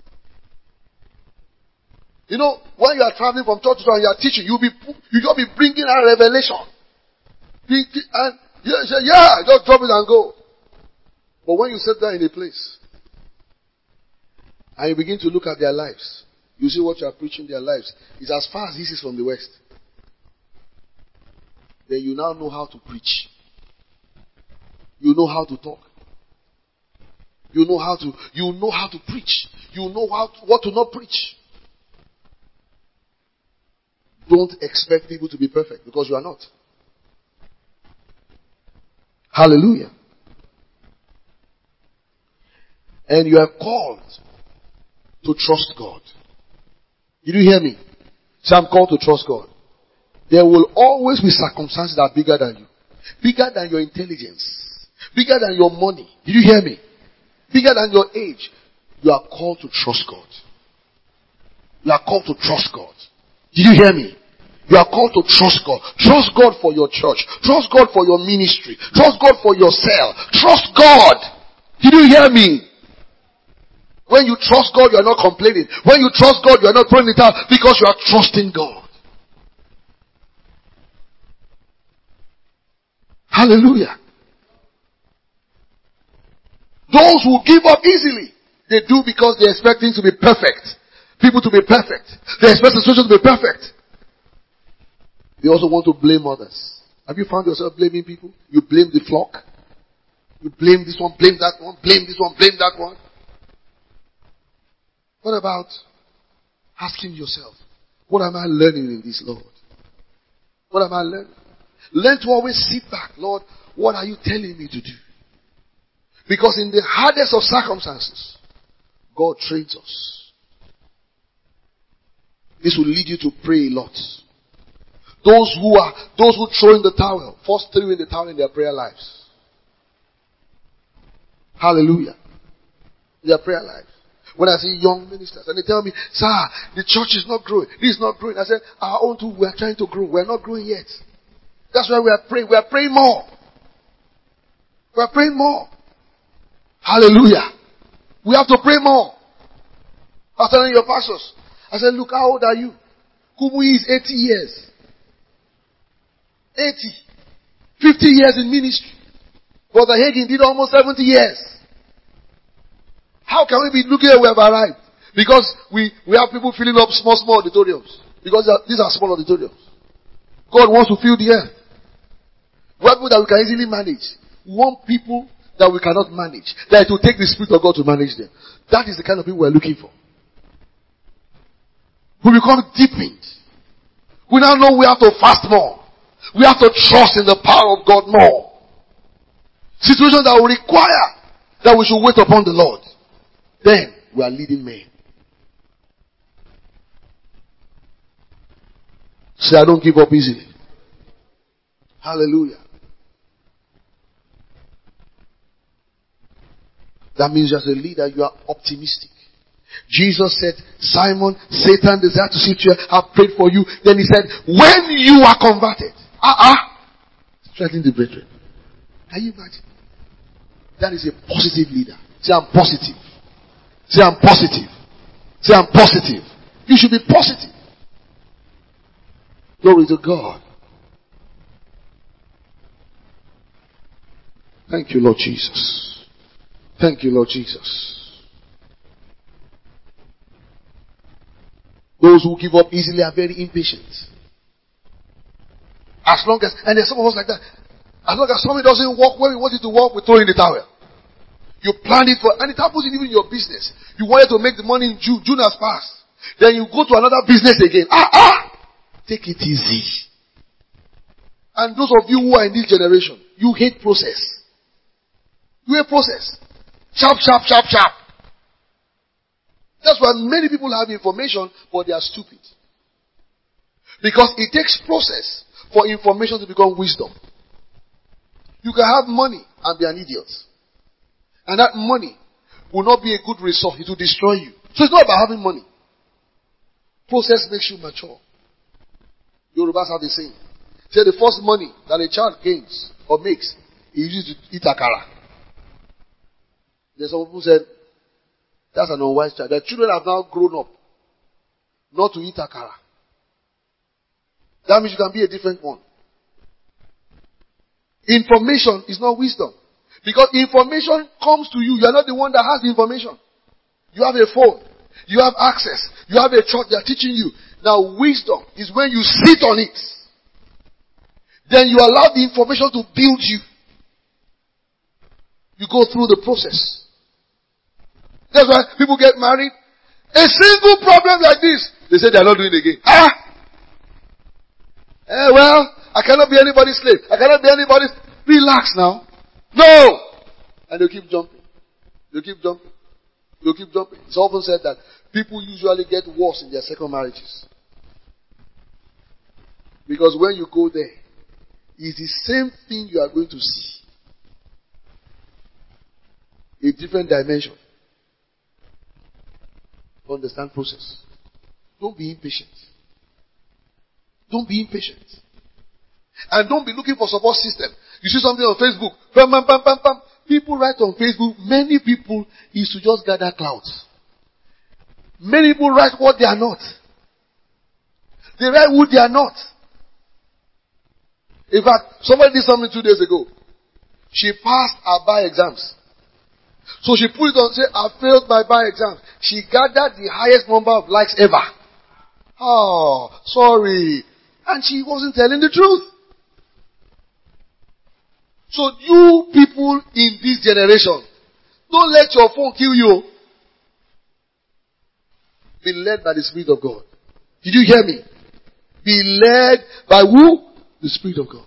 When you are traveling from church to church and you are teaching, you just be bringing out revelation. And you say, just drop it and go. But when you sit there in a place and you begin to look at their lives, you see what you are preaching their lives is as far as this is from the West. Then you now know how to preach. You know how to talk. You know how to preach. You know what to not preach. Don't expect people to be perfect because you are not. Hallelujah. And you are called to trust God. Did you hear me? So I'm called to trust God. There will always be circumstances that are bigger than you. Bigger than your intelligence. Bigger than your money. Did you hear me? Bigger than your age. You are called to trust God. You are called to trust God. Did you hear me? You are called to trust God. Trust God for your church. Trust God for your ministry. Trust God for your cell. Trust God. Did you hear me? When you trust God, you are not complaining. When you trust God, you are not throwing it out because you are trusting God. Hallelujah. Those who give up easily, they do because they expect things to be perfect. People to be perfect. They expect the situation to be perfect. They also want to blame others. Have you found yourself blaming people? You blame the flock. You blame this one, blame that one, blame this one, blame that one. What about asking yourself, what am I learning in this, Lord? What am I learning? Learn to always sit back. Lord, what are you telling me to do? Because in the hardest of circumstances, God trains us. This will lead you to pray a lot. Those who throw in the towel, first threw in the towel in their prayer lives. Hallelujah. Their prayer lives. When I see young ministers and they tell me, sir, the church is not growing. This is not growing. I said, our own too, we are trying to grow. We are not growing yet. That's why we are praying. We are praying more. We are praying more. Hallelujah. We have to pray more. I was telling your pastors. I said, look, how old are you? Kubuyi is 80 years. 80. 50 years in ministry. Brother Hagin did almost 70 years. How can we be looking at where we have arrived? Because we have people filling up small auditoriums. Because these are small auditoriums. God wants to fill the earth. We have people that we can easily manage. We want people that we cannot manage. That it will take the Spirit of God to manage them. That is the kind of people we are looking for. We become deepened. We now know we have to fast more. We have to trust in the power of God more. Situations that will require that we should wait upon the Lord. Then we are leading men. Say, I don't give up easily. Hallelujah. That means as a leader, you are optimistic. Jesus said, Simon, Satan desired to see you. I've prayed for you. Then he said, when you are converted. Strengthen the brethren. Can you imagine? That is a positive leader. Say, I'm positive. Say, I'm positive. Say, I'm positive. You should be positive. Glory to God. Thank you, Lord Jesus. Thank you, Lord Jesus. Those who give up easily are very impatient. As long as, and there's some of us like that. As long as something doesn't work where we want it to work, we throw in the towel. You planned it for, and it happens even in your business. You wanted to make the money in June. June has passed. Then you go to another business again. Take it easy. And those of you who are in this generation, you hate process. You hate process. Sharp. That's why many people have information, but they are stupid. Because it takes process for information to become wisdom. You can have money and be an idiot. And that money will not be a good resource. It will destroy you. So it's not about having money. Process makes you mature. Yorubas have the saying. Say the first money that a child gains or makes, he uses to eat akara. There's some people said, that's an unwise child. The children have now grown up not to eat akara. That means you can be a different one. Information is not wisdom. Because information comes to you. You are not the one that has the information. You have a phone. You have access. You have a church. They are teaching you. Now wisdom is when you sit on it. Then you allow the information to build you. You go through the process. That's why people get married. A single problem like this, they say they are not doing it again. Well, I cannot be anybody's slave. I cannot be anybody's. Relax now. No! And they keep jumping. They keep jumping. They keep jumping. It's often said that people usually get worse in their second marriages. Because when you go there, it's the same thing you are going to see. A different dimension. Understand process. Don't be impatient. Don't be impatient. And don't be looking for support system. You see something on Facebook. Bam, bam, bam, bam, bam. People write on Facebook. Many people is to just gather clouds. Many people write what they are not. They write who they are not. In fact, somebody did something 2 days ago. She passed her bar exams. So she put it on, say, I failed my bar exams. She gathered the highest number of likes ever. Oh, sorry. And she wasn't telling the truth. So you people in this generation, don't let your phone kill you. Be led by the Spirit of God. Did you hear me? Be led by who? The Spirit of God.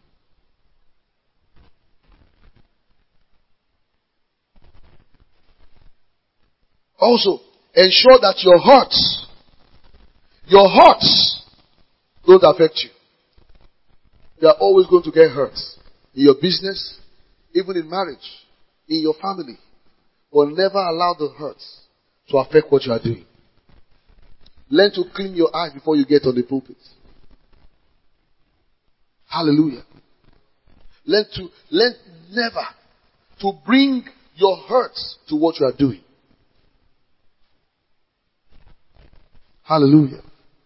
Also, ensure that your hurts don't affect you. You are always going to get hurt. In your business, even in marriage, in your family. But never allow the hurts to affect what you are doing. Learn to clean your eyes before you get on the pulpit. Hallelujah. Learn never to bring your hurts to what you are doing. Hallelujah.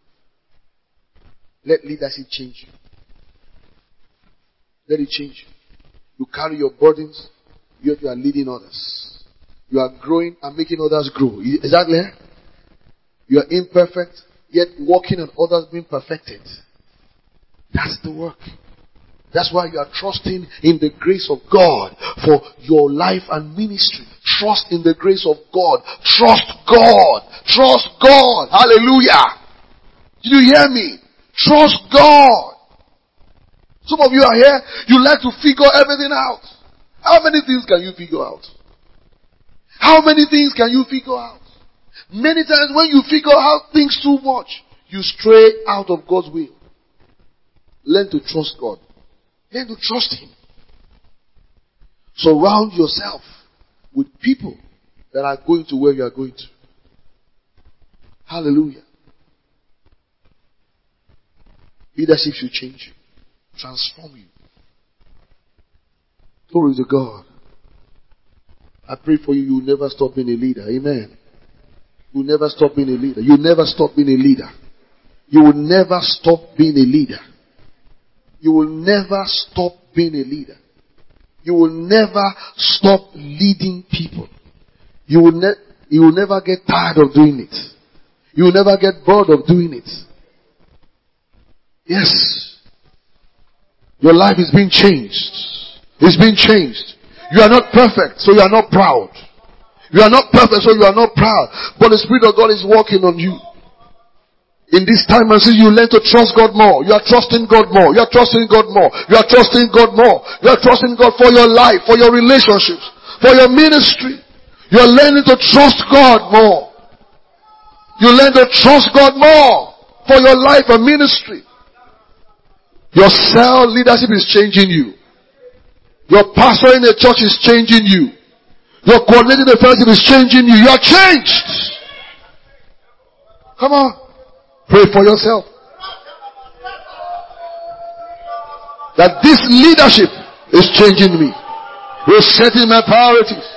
Let leadership change you. Let it change you. You carry your burdens, yet you are leading others. You are growing and making others grow. Is that clear? You are imperfect, yet walking on others being perfected. That's the work. That's why you are trusting in the grace of God for your life and ministry. Trust in the grace of God. Trust God. Trust God. Hallelujah. Did you hear me? Trust God. Some of you are here, you like to figure everything out. How many things can you figure out? How many things can you figure out? Many times when you figure out things too much, you stray out of God's will. Learn to trust God. Learn to trust Him. Surround yourself with people that are going to where you are going to. Hallelujah. Leadership should change you. Transform you. Glory to God. I pray for you, you will never stop being a leader. Amen. You will never stop being a leader. You will never stop being a leader. You will never stop being a leader. You will never stop being a leader. You will never stop leading people. You will never get tired of doing it. You will never get bored of doing it. Yes. Your life is being changed. It's being changed. You are not perfect, so you are not proud. You are not perfect, so you are not proud. But the Spirit of God is working on you. In this time and season, you learn to trust God more. You are trusting God more. You are trusting God more. You are trusting God more. You are trusting God for your life, for your relationships, for your ministry. You are learning to trust God more. You learn to trust God more for your life and ministry. Your cell leadership is changing you. Your pastor in the church is changing you. Your coordinating the fellowship is changing you. You are changed. Come on. Pray for yourself. That this leadership is changing me. Resetting my priorities.